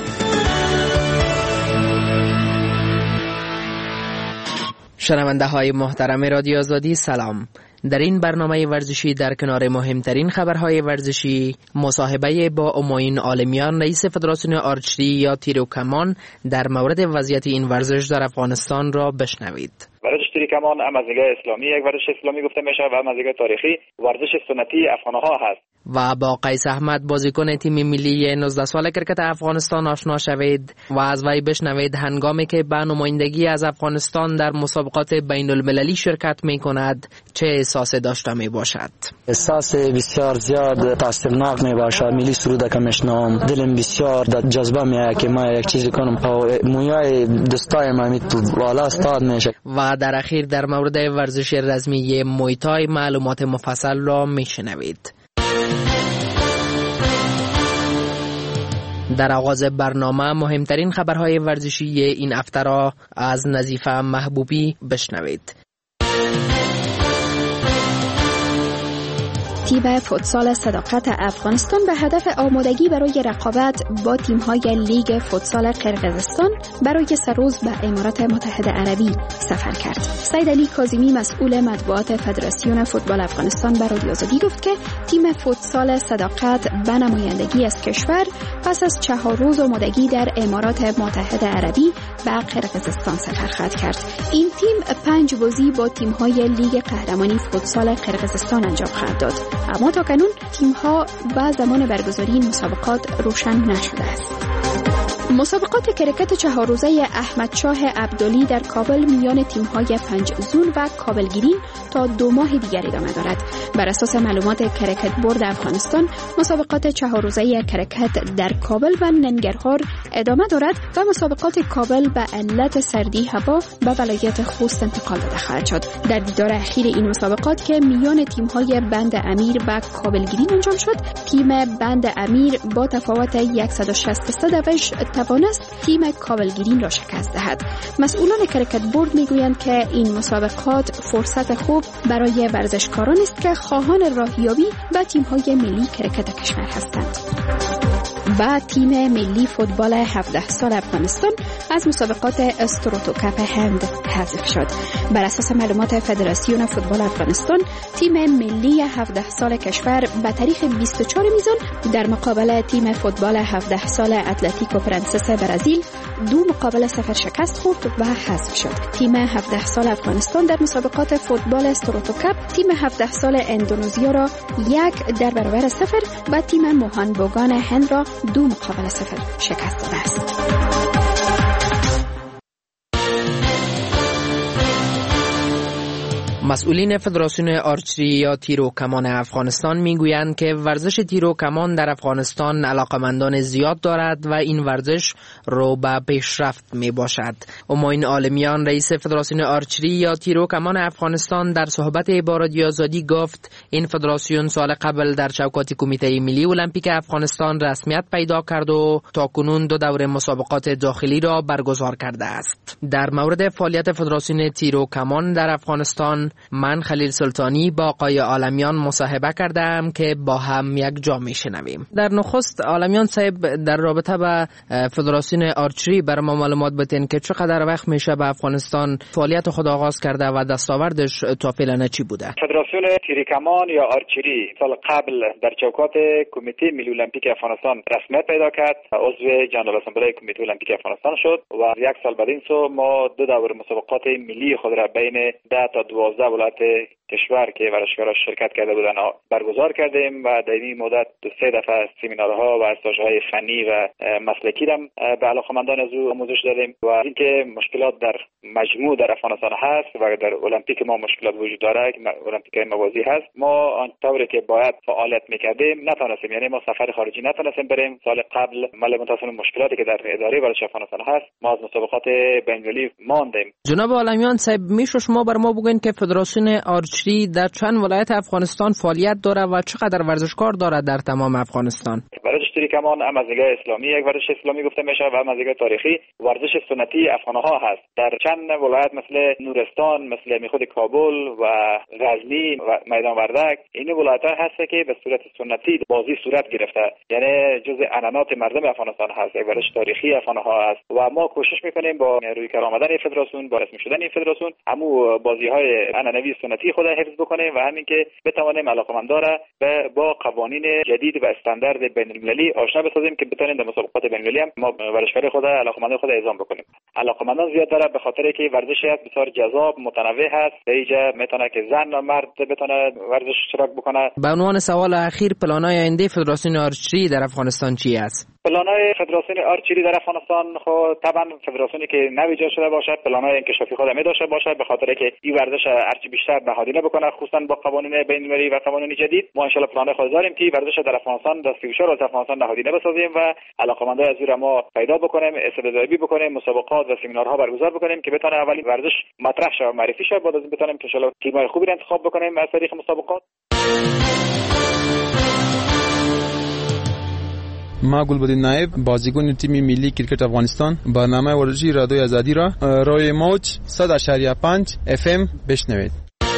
شنونده های محترم رادیو آزادی سلام. در این برنامه ورزشی در کنار مهمترین خبرهای ورزشی مصاحبه با اماین عالمیان رئیس فدراسیون آرچری یا تیر و کمان در مورد وضعیت این ورزش در افغانستان را بشنوید. ورزش تیر کمان هم از نگاه اسلامی یک ورزش اسلامی گفته میشه و هم از نگاه تاریخی ورزش سنتی افغان‌ها هست. و با قیس احمد بازیکن تیم ملی نوزده ساله کرکت افغانستان آشنا شوید و از وی بشنوید هنگامی که به نمایندگی از افغانستان در مسابقات بین المللی شرکت می کند چه احساسی داشته می باشد. احساس بسیار زیاد تاثیرناک می باشد. ملی سرود که میشنوم دلم بسیار جذبه میآید که ما یک چیزی کنم و مویای دستای ما تو بالا استاد میشه. و در اخیر در مورد ورزش رسمی موی تای معلومات مفصل را میشنوید. در آغاز برنامه مهمترین خبرهای ورزشی این هفته را از نظیفه محبوبی بشنوید. تیم فوتسال صداقت افغانستان به هدف آمادگی برای رقابت با تیم‌های لیگ فوتسال قرقیزستان برای سروز به امارات متحده عربی سفر کرد. سید علی کاظمی مسئول مطبوعات فدراسیون فوتبال افغانستان به رادیو آزادی گفت که تیم فوتسال صداقت به نمایندگی از کشور پس از چهار روز آمادگی در امارات متحده عربی به قرقیزستان سفر خواهد کرد. این تیم پنج بازی با تیم‌های لیگ قهرمانی فوتسال قرقیزستان انجام خواهد داد. اما تا کنون تیم‌ها به زمان برگزاری این مسابقات روشن نشده است. مسابقات کرکت چهار روزه احمد شاه عبدالی در کابل میان تیم‌های پنج زون و کابلگیرین تا دو ماه دیگر ادامه دارد. بر اساس معلومات کرکت بورد افغانستان، مسابقات چهار روزه کرکت در کابل و ننگرهار ادامه دارد و مسابقات کابل به علت سردی هوا به ولایت خوست انتقال داده خواهد شد. در دیدار اخیر این مسابقات که میان تیم‌های بند امیر و کابلگیرین انجام شد، تیم بند امیر با تفاوت صد و شصت به صد روش توانست تیم کابلگیرین را شکست دهد. مسئولان کرکت بورد میگویند که این مسابقات فرصت خوب برای ورزشکاران است که خواهان راهیابی به تیم‌های ملی کرکت کشور هستند. و تیم ملی فوتبال هفده سال افغانستان از مسابقات استروتوکاپ هند حذف شد. بر اساس معلومات فدراسیون فوتبال افغانستان، تیم ملی هفده سال کشور به تاریخ بیست و چهار میزان در مقابل تیم فوتبال هفده سال اتلتیکو پرنسس برزیل دو مقابل صفر شکست خورد و حذف شد. تیم هفده سال افغانستان در مسابقات فوتبال استروتوکاپ تیم هفده سال اندونزیا را یک در برابر صفر و تیم موهان بوگان هند را دو مقابل صفر شکست داده است. مسئولین فدراسیون آرچری یا تیر و کمان افغانستان میگویند که ورزش تیر و کمان در افغانستان علاقمندان زیاد دارد و این ورزش رو به پیشرفت می باشد. همایون عالمیان رئیس فدراسیون آرچری یا تیر و کمان افغانستان در صحبت با رادیو آزادی گفت این فدراسیون سال قبل در چوکات کمیته ملی المپیک افغانستان رسمیت پیدا کرد و تاکنون دو دوره مسابقات داخلی را برگزار کرده است. در مورد فعالیت فدراسیون تیر و کمان در افغانستان من خلیل سلطانی با آقای عالمیان مصاحبه کردم که با هم یک جا میشنویم. در نخست عالمیان صاحب در رابطه با فدراسیون آرچری بر ما معلومات بدین که چقدر وقت میشه به افغانستان فعالیت خود آغاز کرده و دستاوردش تا فعلا چی بوده؟ فدراسیون تیر کمان یا آرچری سال قبل در چوکات کمیته ملی المپیک افغانستان رسمیت پیدا کرد، عضو جنرال اسمبلی کمیته المپیک افغانستان شد و یک سال بعد این سو ما دو دور مسابقات ملی خود را بین ده تا دوازده ولایت کشور که ورزشکارا شرکت کرده بودن برگزار کردیم و در این مدت سه دفعه سمینارها و استاژهای فنی و مسلکی را به علاقمندان از او آموزش دادیم و اینکه مشکلات در مجموع در افغانستان هست و در المپیک ما مشکلات وجود داره که المپیک موازی هست، ما آنطوری که باید فعالیت میکردیم نتونستیم، یعنی ما سفر خارجی نتونستیم بریم. سال قبل مال متاسفانه مشکلاتی که در اداره ورزش افغانستان هست ما از مسابقات بین‌المللی ماندیم. جناب عالمیان صاحب میشه شما بر ما بگین که فدراسیون آرچری در چند ولایت افغانستان فعالیت داره و چقدر ورزشکار داره در تمام افغانستان؟ ورزش تیر کمان هم از نگاه اسلامی یک ورزش اسلامی گفته میشه و هم از نگاه تاریخی ورزش سنتی افغانها هست. در چند ولایت مثل نورستان، مثل میخود کابل و غزنی و میدان وردک، این ولایت‌ها هست که به صورت سنتی بازی صورت گرفته، یعنی جزء عنعنات مردم افغانستان هست، یک ورزش تاریخی افغانها هست و ما کوشش میکنیم با روی کار آمدن فدراسیون، با رسمی شدن این فدراسیون، همو بازی‌های عنعنوی سنتی خود حفظ بکنیم و همین که بتوانیم علاقمندان را با قوانین جدید و استاندارد بین‌المللی آشنا بسازیم که بتونیم در مسابقات بین‌المللی هم ما ورزشکار خود علاقمندان خود اعزام بکنیم. علاقمندان زیاد داره به خاطر که ورزشی است بسیار جذاب، متنوع هست. اینجا میتونه که زن و مرد بتونه ورزش اشتراک بکنه. به عنوان سوال اخیر، پلان‌های آینده فدراسیون آرچری در افغانستان چی است؟ پلان‌های فدراسیون آرچری در افغانستان خود طبعا فدراسیونی که نویجاد شده باشد پلان‌های انکشافی خود می داشته باشد، به خاطر که این ورزش هرچی بیشتر نهادینه بکنه، خصوصا با قوانین بین‌المللی و قوانین جدید. ما ان شاء الله پلان‌های خود داریم که ورزش در افغانستان در سی و چهار از افغانستان نهادینه بسازیم و علاقمندان از او ما پیدا بکنیم، استعدادیابی بکنیم، مسابقات و سمینارها برگزار بکنیم که بتونه اولین ورزش مطرح شه و معرفی شه، بعد از این بتونیم ان شاء الله تیم‌های خوبی را انتخاب بکنیم از طریق مسابقات. ما گلبدین نایب، بازیکن تیم ملی کرکت افغانستان، برنامه ورزشی رادیوی آزادی را روی موج صد و پنج اف ام بشنوید.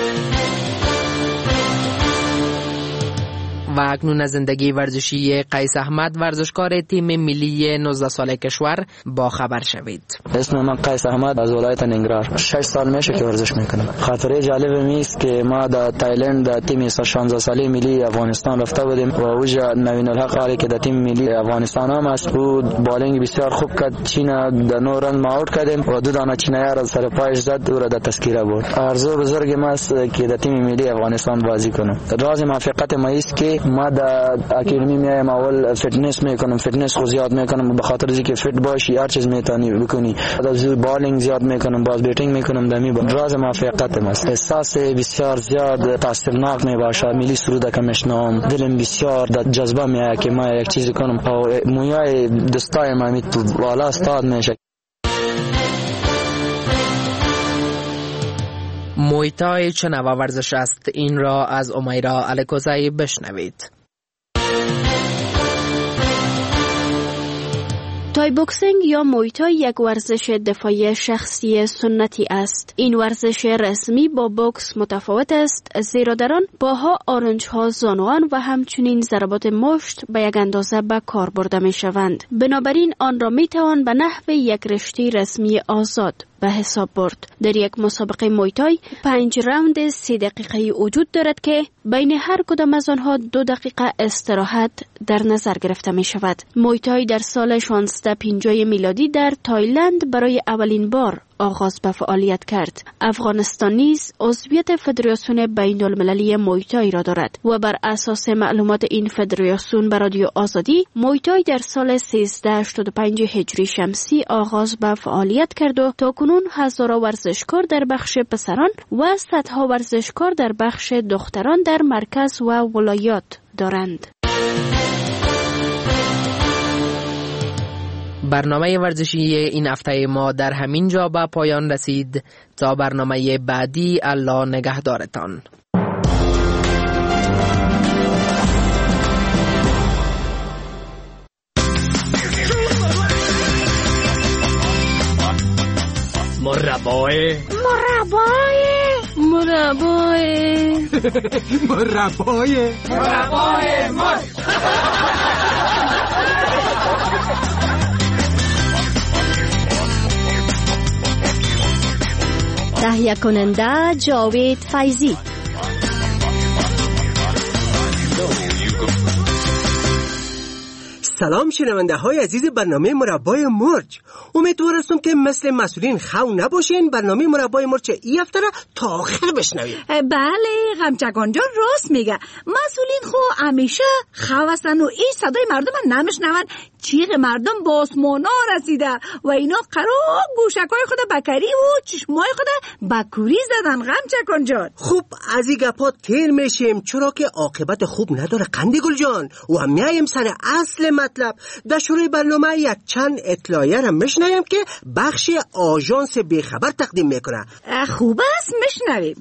و اکنون از زندگی ورزشی قیس احمد، ورزشکار تیم ملی نوزده ساله کشور، با خبر شوید. اسم من قیس احمد از ولایت ننگرهار. شش سال میشه که ورزش میکنم. خاطره جالب میست که ما در تایلند در تیم شانزده ساله ملی افغانستان رفته بودیم و اوجا نوین الحق علی که در تیم ملی افغانستان هم است، او بالینگ بسیار خوب کرد، چین در نو رن ماوت کردیم و دو دانه چینایی را سر پایش زد و را در تذکره برد. آرزو بزرگ ما است که در تیم ملی افغانستان بازی کنم. راز موفقیت ما است که ما در اکادمی میایم، اول فیتنس میکنم، فیتنس خو زیاد میکنم به خاطر اینکه فیت باشی هر چیز میتونی بکنی. از بالینگ زیاد میکنم، باز بیٹنگ میکنم، دمی راز موفقیت ما است. احساس بسیار زیاد تاثیرناک میباشه. ملی سرود که میشنم دلم بسیار در جذبه میاد که ما یک چیزی کنم و مویای دستای ما می تو والا استاد میشه. مویتای چه نوع ورزش است؟ این را از امیرا الکوزی بشنوید. تای بوکسینگ یا موی تای یک ورزش دفاعی شخصی سنتی است. این ورزش رسمی با بوکس متفاوت است، زیرا در آن پاها، آرنج‌ها، زانوان و همچنین ضربات مشت به یک اندازه به کار برده می شوند. بنابراین آن را می توان به نحو یک رشته رسمی آزاد به حساب برد. در یک مسابقه موی تای پنج راوند سی دقیقه‌ای وجود دارد که بین هر کدام از آنها دو دقیقه استراحت در نظر گرفته می شود. موی تای در سال شانزده پنجاه میلادی در تایلند برای اولین بار آغاز به فعالیت کرد. افغانستان نیز عضویت فدراسیون بین المللی موی تای را دارد و بر اساس معلومات این فدراسیون به رادیو آزادی، موی تای در سال سیزده هشتاد و پنج هجری شمسی آغاز به فعالیت کرد و تاکنون هزارها ورزشکار در بخش پسران و صدها ورزشکار در بخش دختران در مرکز و ولایات دارند. برنامه ورزشی این هفته ما در همین جا به پایان رسید. تا برنامه بعدی، الله نگهدارتان. مربای مربای مربای مربای مربای مرد. تهیه کننده جاوید فیضی. سلام شنونده های عزیز برنامه مربای مرچ. امیدوار هستم که مثل مسئولین خو نباشین. برنامه مربای مرچ این هفته را تا آخر بشنوید. بله، غمچکان جان راست میگه. مسئولین خو همیشه خو هستن و این صدای مردم نمیشنون. چیغ مردم با آسمانا رسیده و اینا قرار گوشکای خود بکری و چشمای خود بکوری زدن. غمچکان جان خوب از این گپا تیر میشیم، چرا که عاقبت خوب نداره قندی گل جان. و میایم سر اصل مطلب. در شروع برنامه یک چند اطلاعیه را میشنویم که بخش آژانس بیخبر تقدیم میکنه. خوب است، میشنویم.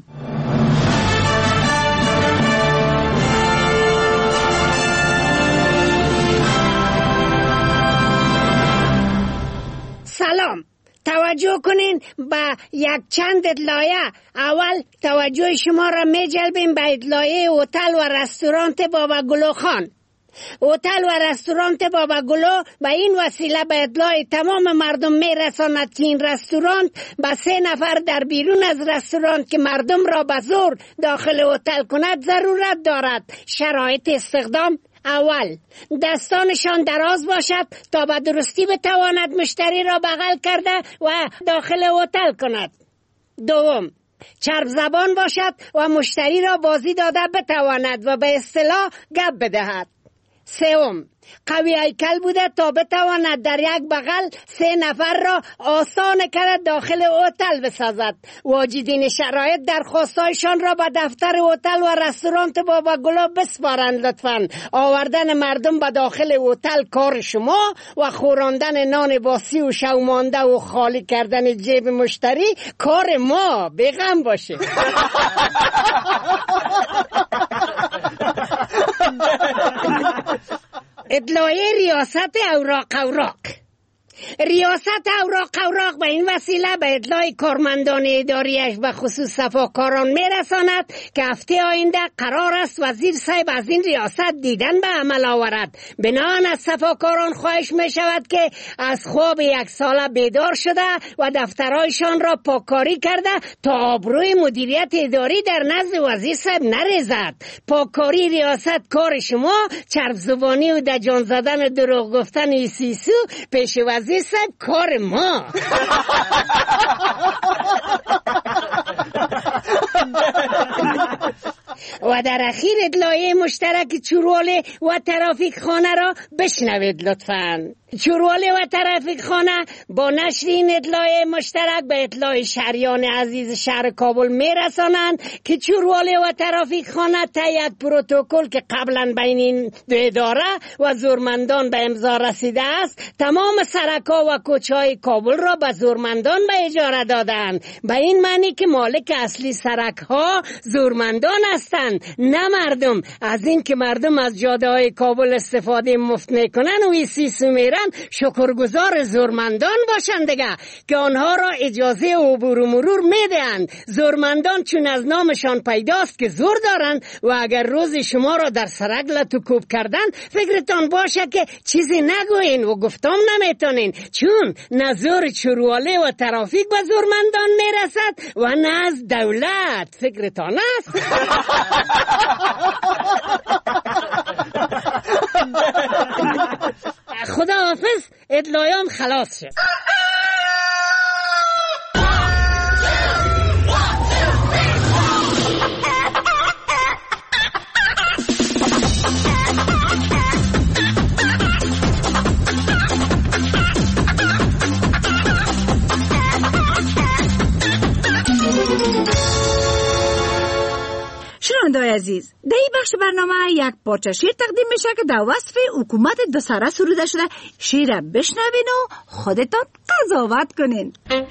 سلام، توجه کنین به یک چند اطلاعیه. اول توجه شما را می جلبیم به اطلاعیه هتل و رستوران بابا گلو خان. هتل و رستوران بابا گلو به این وسیله به اطلاع تمام مردم می رساند که این رستوران به سه نفر در بیرون از رستوران که مردم را به زور داخل هتل کند ضرورت دارد. شرایط استخدام: اول، دستانشان دراز باشد تا به درستی بتواند مشتری را بغل کرده و داخل هتل کند. دوم، چرب زبان باشد و مشتری را بازی داده بتواند و به اصطلاح گپ بدهد. سوم، قوی هیکل بوده تا بتواند در یک بغل سه نفر را آسان کرد داخل هتل بسازد. واجدین شرایط درخواستایشان را به دفتر هتل و رستوران بابا گلو بسپارند لطفاً. آوردن مردم به داخل هتل کار شما و خوراندن نان باسی و شومانده و خالی کردن جیب مشتری کار ما. بیغم باشه. اطلاعیه ریاست اوراق اوراق. ریاست اوراق اوراق به این وسیله به اطلاع کارمندان اداریش به خصوص صفاکاران میرساند که هفته آینده قرار است وزیر صاحب از این ریاست دیدن به عمل آورد. بنابراین از صفاکاران خواهش می شود که از خواب یک ساله بیدار شده و دفترهایشان را پاککاری کرده تا آبروی مدیریت اداری در نزد وزیر صاحب نریزد. پاککاری ریاست کار شما، چرب زبانی و دجان زدن و دروغ گفتن ایسیسو پیش وزیر صاحب کار ما. و در اخیر اطلاعیه مشترک چورواله و ترافیک خانه را بشنوید لطفاً. چورواله و ترافیک خانه با نشر این اطلاعیه مشترک به اطلاع شهریان عزیز شهر کابل میرسانند که چورواله و ترافیک خانه طی یک پروتکل که قبلا بین این دو اداره و زورمندان به امضا رسیده است، تمام سرک‌ها و کوچه‌های کابل را به زورمندان به اجاره دادند. به این معنی که مالک اصلی سرک‌ها زورمندان هستند، نه مردم. از این که مردم از جاده‌های کابل استفاده مفت میکنن و ایسی سومیره میگیرن شکرگزار زورمندان باشن دیگه که آنها را اجازه عبور و مرور میدهند. زورمندان چون از نامشان پیداست که زور دارند و اگر روز شما را در سرک لطوکوب کردن فکرتان باشه که چیزی نگوین و گفتم نمیتونین، چون نه زور چرواله و ترافیک به زورمندان میرسد و نه از دولت. فکرتان است؟ خدا حافظ، ادلایام خلاص شد. شنونده‌های عزیز، در این بخش برنامه یک پارچه شعر تقدیم میشه که در وصف حکومت دو سره سروده شده. شعر بشنوین و خودتان قضاوت کنین.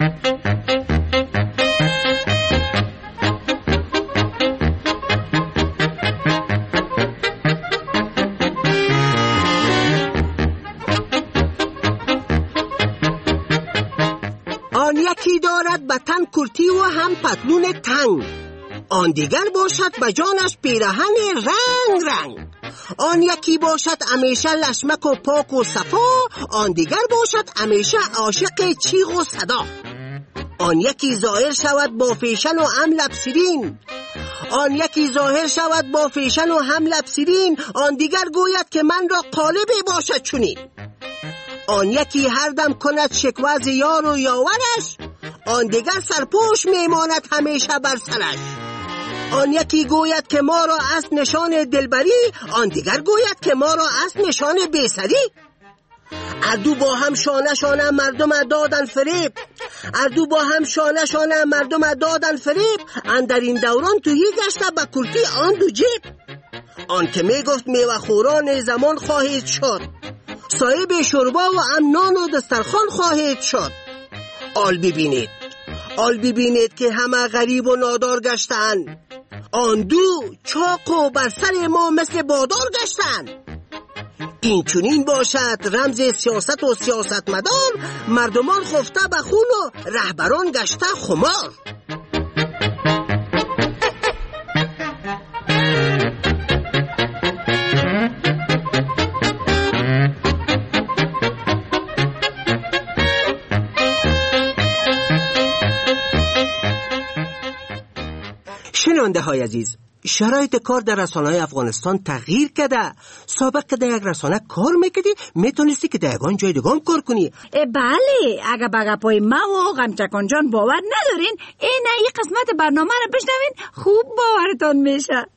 آن یکی دارد به تن کرتی و هم پتلون تنگ، آن دیگر باشد به جانش پیراهن رنگ رنگ. آن یکی باشد همیشه لشمک و پاک و صفا، آن دیگر باشد همیشه عاشق چیغ و صدا. آن یکی ظاهر شود با فیشن و هم لب سیرین، آن یکی ظاهر شود با فیشن و هم لب سیرین، آن دیگر گوید که من را قالب باشد چنین. آن یکی هر دم کند شکوه ز یار و یاورش، آن دیگر سرپوش میماند همیشه بر سرش. آن یکی گوید که ما را از نشان دلبری، آن دیگر گوید که ما را از نشان بیسری. اردو با هم شانه شانه مردم دادن فریب، اردو با هم شانه شانه مردم دادن فریب، اندر این دوران توهی گشته به کرتی آن دو جیب. آن که می گفت میوه خوران زمان خواهید شد، صاحب شوربا و امنان و دسترخوان خواهید شد. آل ببینید، آل ببینید که همه غریب و نادار گشتن، آن دو چاق و بر سر ما مثل بادار گشتن. این چونین باشد رمز سیاست و سیاست مدار، مردمان خفته به خون و رهبران گشته خمار. شنونده های عزیز، شرایط کار در رسانه‌های افغانستان تغییر کرده. سابق که در یک رسانه کار میکردی میتونستی که در یگان جای دیگه کار کنی. بله، اگه بگه پای ما و غمچکان جان باور ندارین، این ای قسمت برنامه رو بشنوین، خوب باورتان میشه.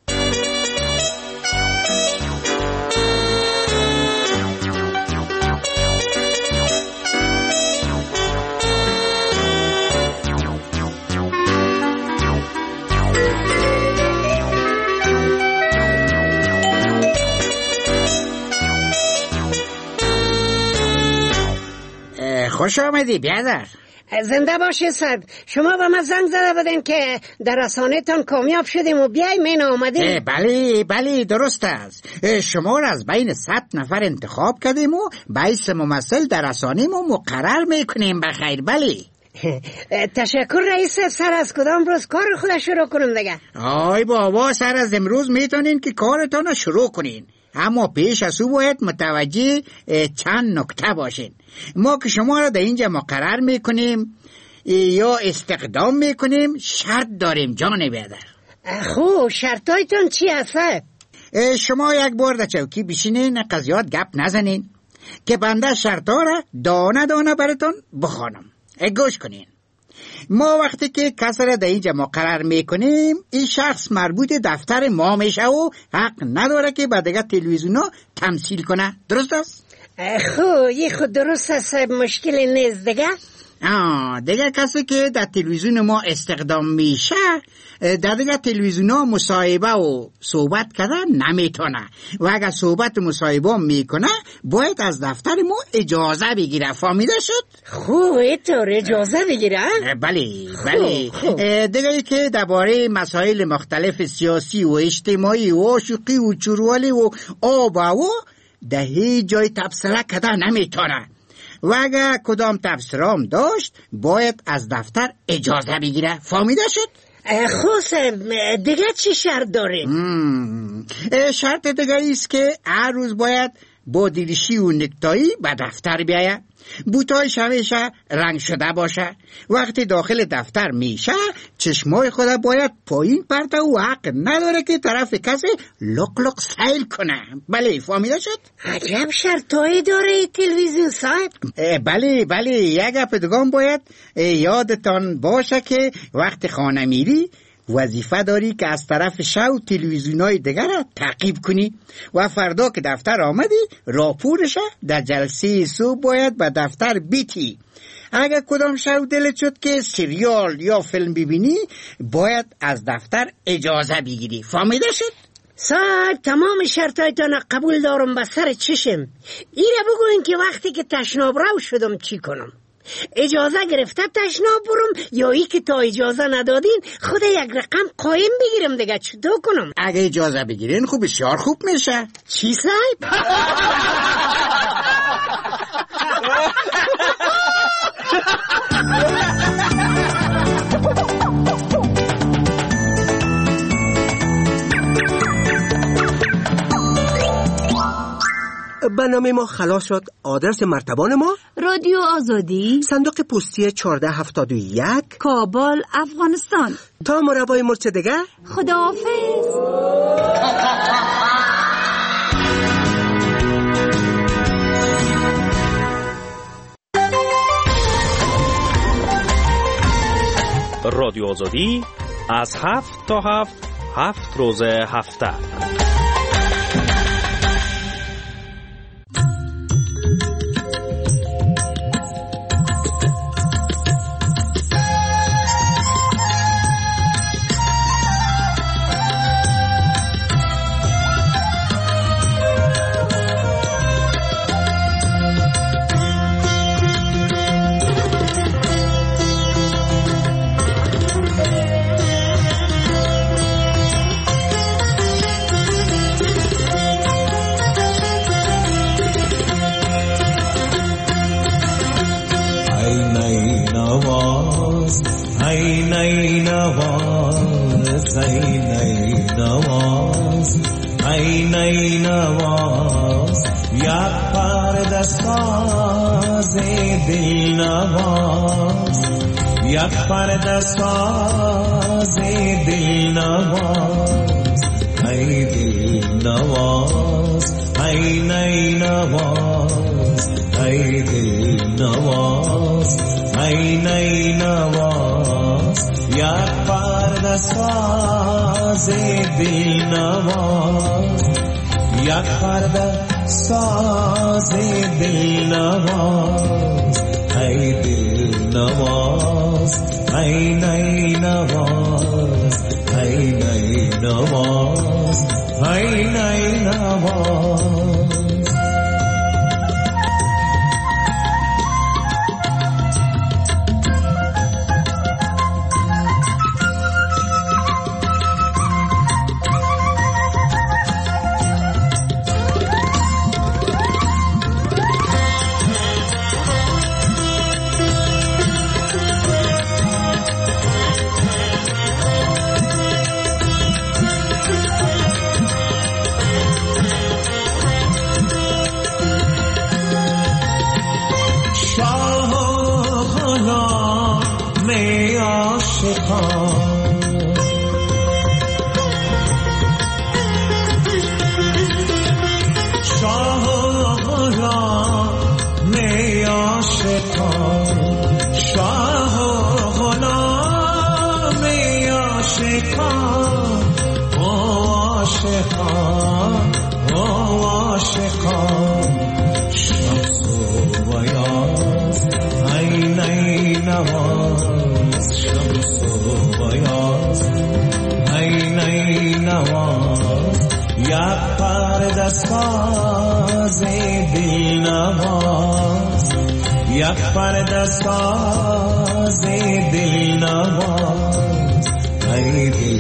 خوش آمدی بیادر. زنده باشی صاحب. شما به من زنگ زده بودین که در رسانه تان کامیاب شدیم و بیای مین آمدیم. بله بله درست است. شما را از بین صد نفر انتخاب کردیم و باعث ممثل در رسانه ما مقرر میکنیم. بخیر. بله تشکر رئیس. سر از کدام روز کار خود شروع کنم دیگه؟ آی بابا، سر از امروز میتونین که کارتان شروع کنین، اما پیش از او باید متوجه چند نکته باشین. ما که شما را در اینجا مقرر میکنیم یا استقدام میکنیم شرط داریم جان بیادر. خب شرطایتون چی هست؟ شما یک بار در چوکی بشینین، قضیات گپ نزنین که بنده شرطا را دانه دانه براتون بخوانم. گوش کنین. ما وقتی که کس را در اینجا مقرر میکنیم، این شخص مربوط دفتر ما میشه و حق نداره که با دیگه تلویزیونا تمثیل کنه. درست است؟ خب یه خود درست است، مشکلی نیست دیگه. آه دیگه کسی که در تلویزیون ما استخدام میشه در دیگه تلویزیون ها مصاحبه و صحبت کردن نمیتونه و اگر صحبت مصاحبه میکنه باید از دفتر ما اجازه بگیره. فهمیده شد؟ خوب اینطور اجازه بگیره؟ بله بله. دیگه که درباره مسائل مختلف سیاسی و اجتماعی و عاشقی و چروالی و آب و ده هیچ جای تبصره کده نمیتونه و اگه کدام تبصره هم داشت باید از دفتر اجازه بگیره. فهمیده شد؟ خصم دیگه چی شرط داریم؟ شرط دیگه ایست که هر روز باید با دیرشی و نکتایی به دفتر بیایه، بوتایش همیشه رنگ شده باشه، وقتی داخل دفتر میشه چشمای خود باید پایین پرته و حق نداره که طرف کسی لق لق سیل کنه. بله فهمیده شد؟ عجب شرطایی داره تلویزیون صاحب. بله بله یک گپ دیگه باید یادتان باشه که وقتی خانه میری وظیفه داری که از طرف شو تلویزیونای دیگر را تعقیب کنی و فردا که دفتر آمدی راپورش در جلسه صبح باید به دفتر بیتی. اگر کدام شو دلت شد که سریال یا فیلم ببینی باید از دفتر اجازه بگیری. فهمیده شد؟ صاحب تمام شرطایتان قبول دارم به سر چشم. ایره بگوین که وقتی که تشناب رو شدم چی کنم؟ اجازه گرفته تشناب برم یا ای که تا اجازه ندادین خود یک رقم قایم بگیرم دیگه چطور کنم؟ اگه اجازه بگیرین خوب بسیار خوب میشه. چی صاحب؟ برنامه ما خلاص شد. آدرس مرتبان ما رادیو آزادی، صندوق پستی چهارده هفتاد و یک، کابل، افغانستان. تا مربای مرچ دیگه خداحافظ. رادیو آزادی از هفت تا هفت هفت روز هفته.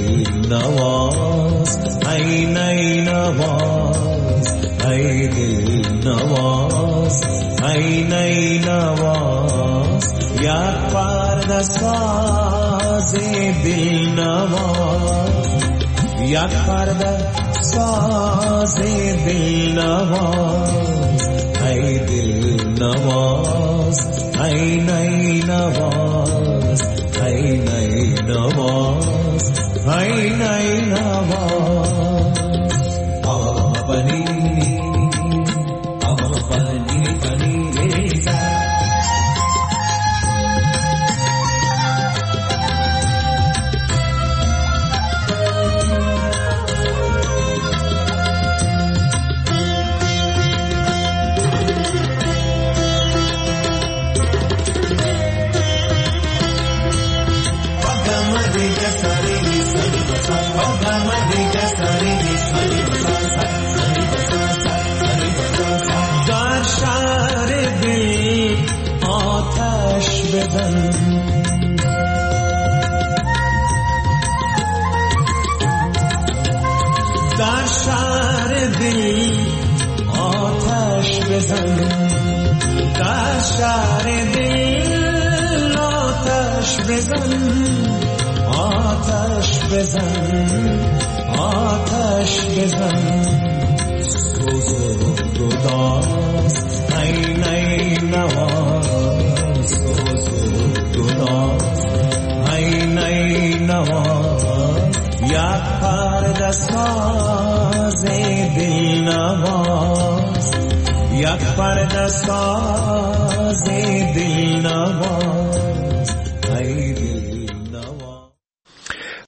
نواز ای نی نواز ای دل نواز ای نی نواز یک پرده ساز دل نواز یک پرده ساز دل نواز ای دل نواز ای نی نواز ای نی نواز ای نی نواز آبانی آبانی کنی ریزا در شهر دل آتش بزن در شهر دل آتش بزن در شهر دل آتش بزن آتش بزن آتش بزن سوز و گداز ای نی نواز سوز و گداز ای نی نواز یک پرده ساز دل نواز یک پرده ساز دل نواز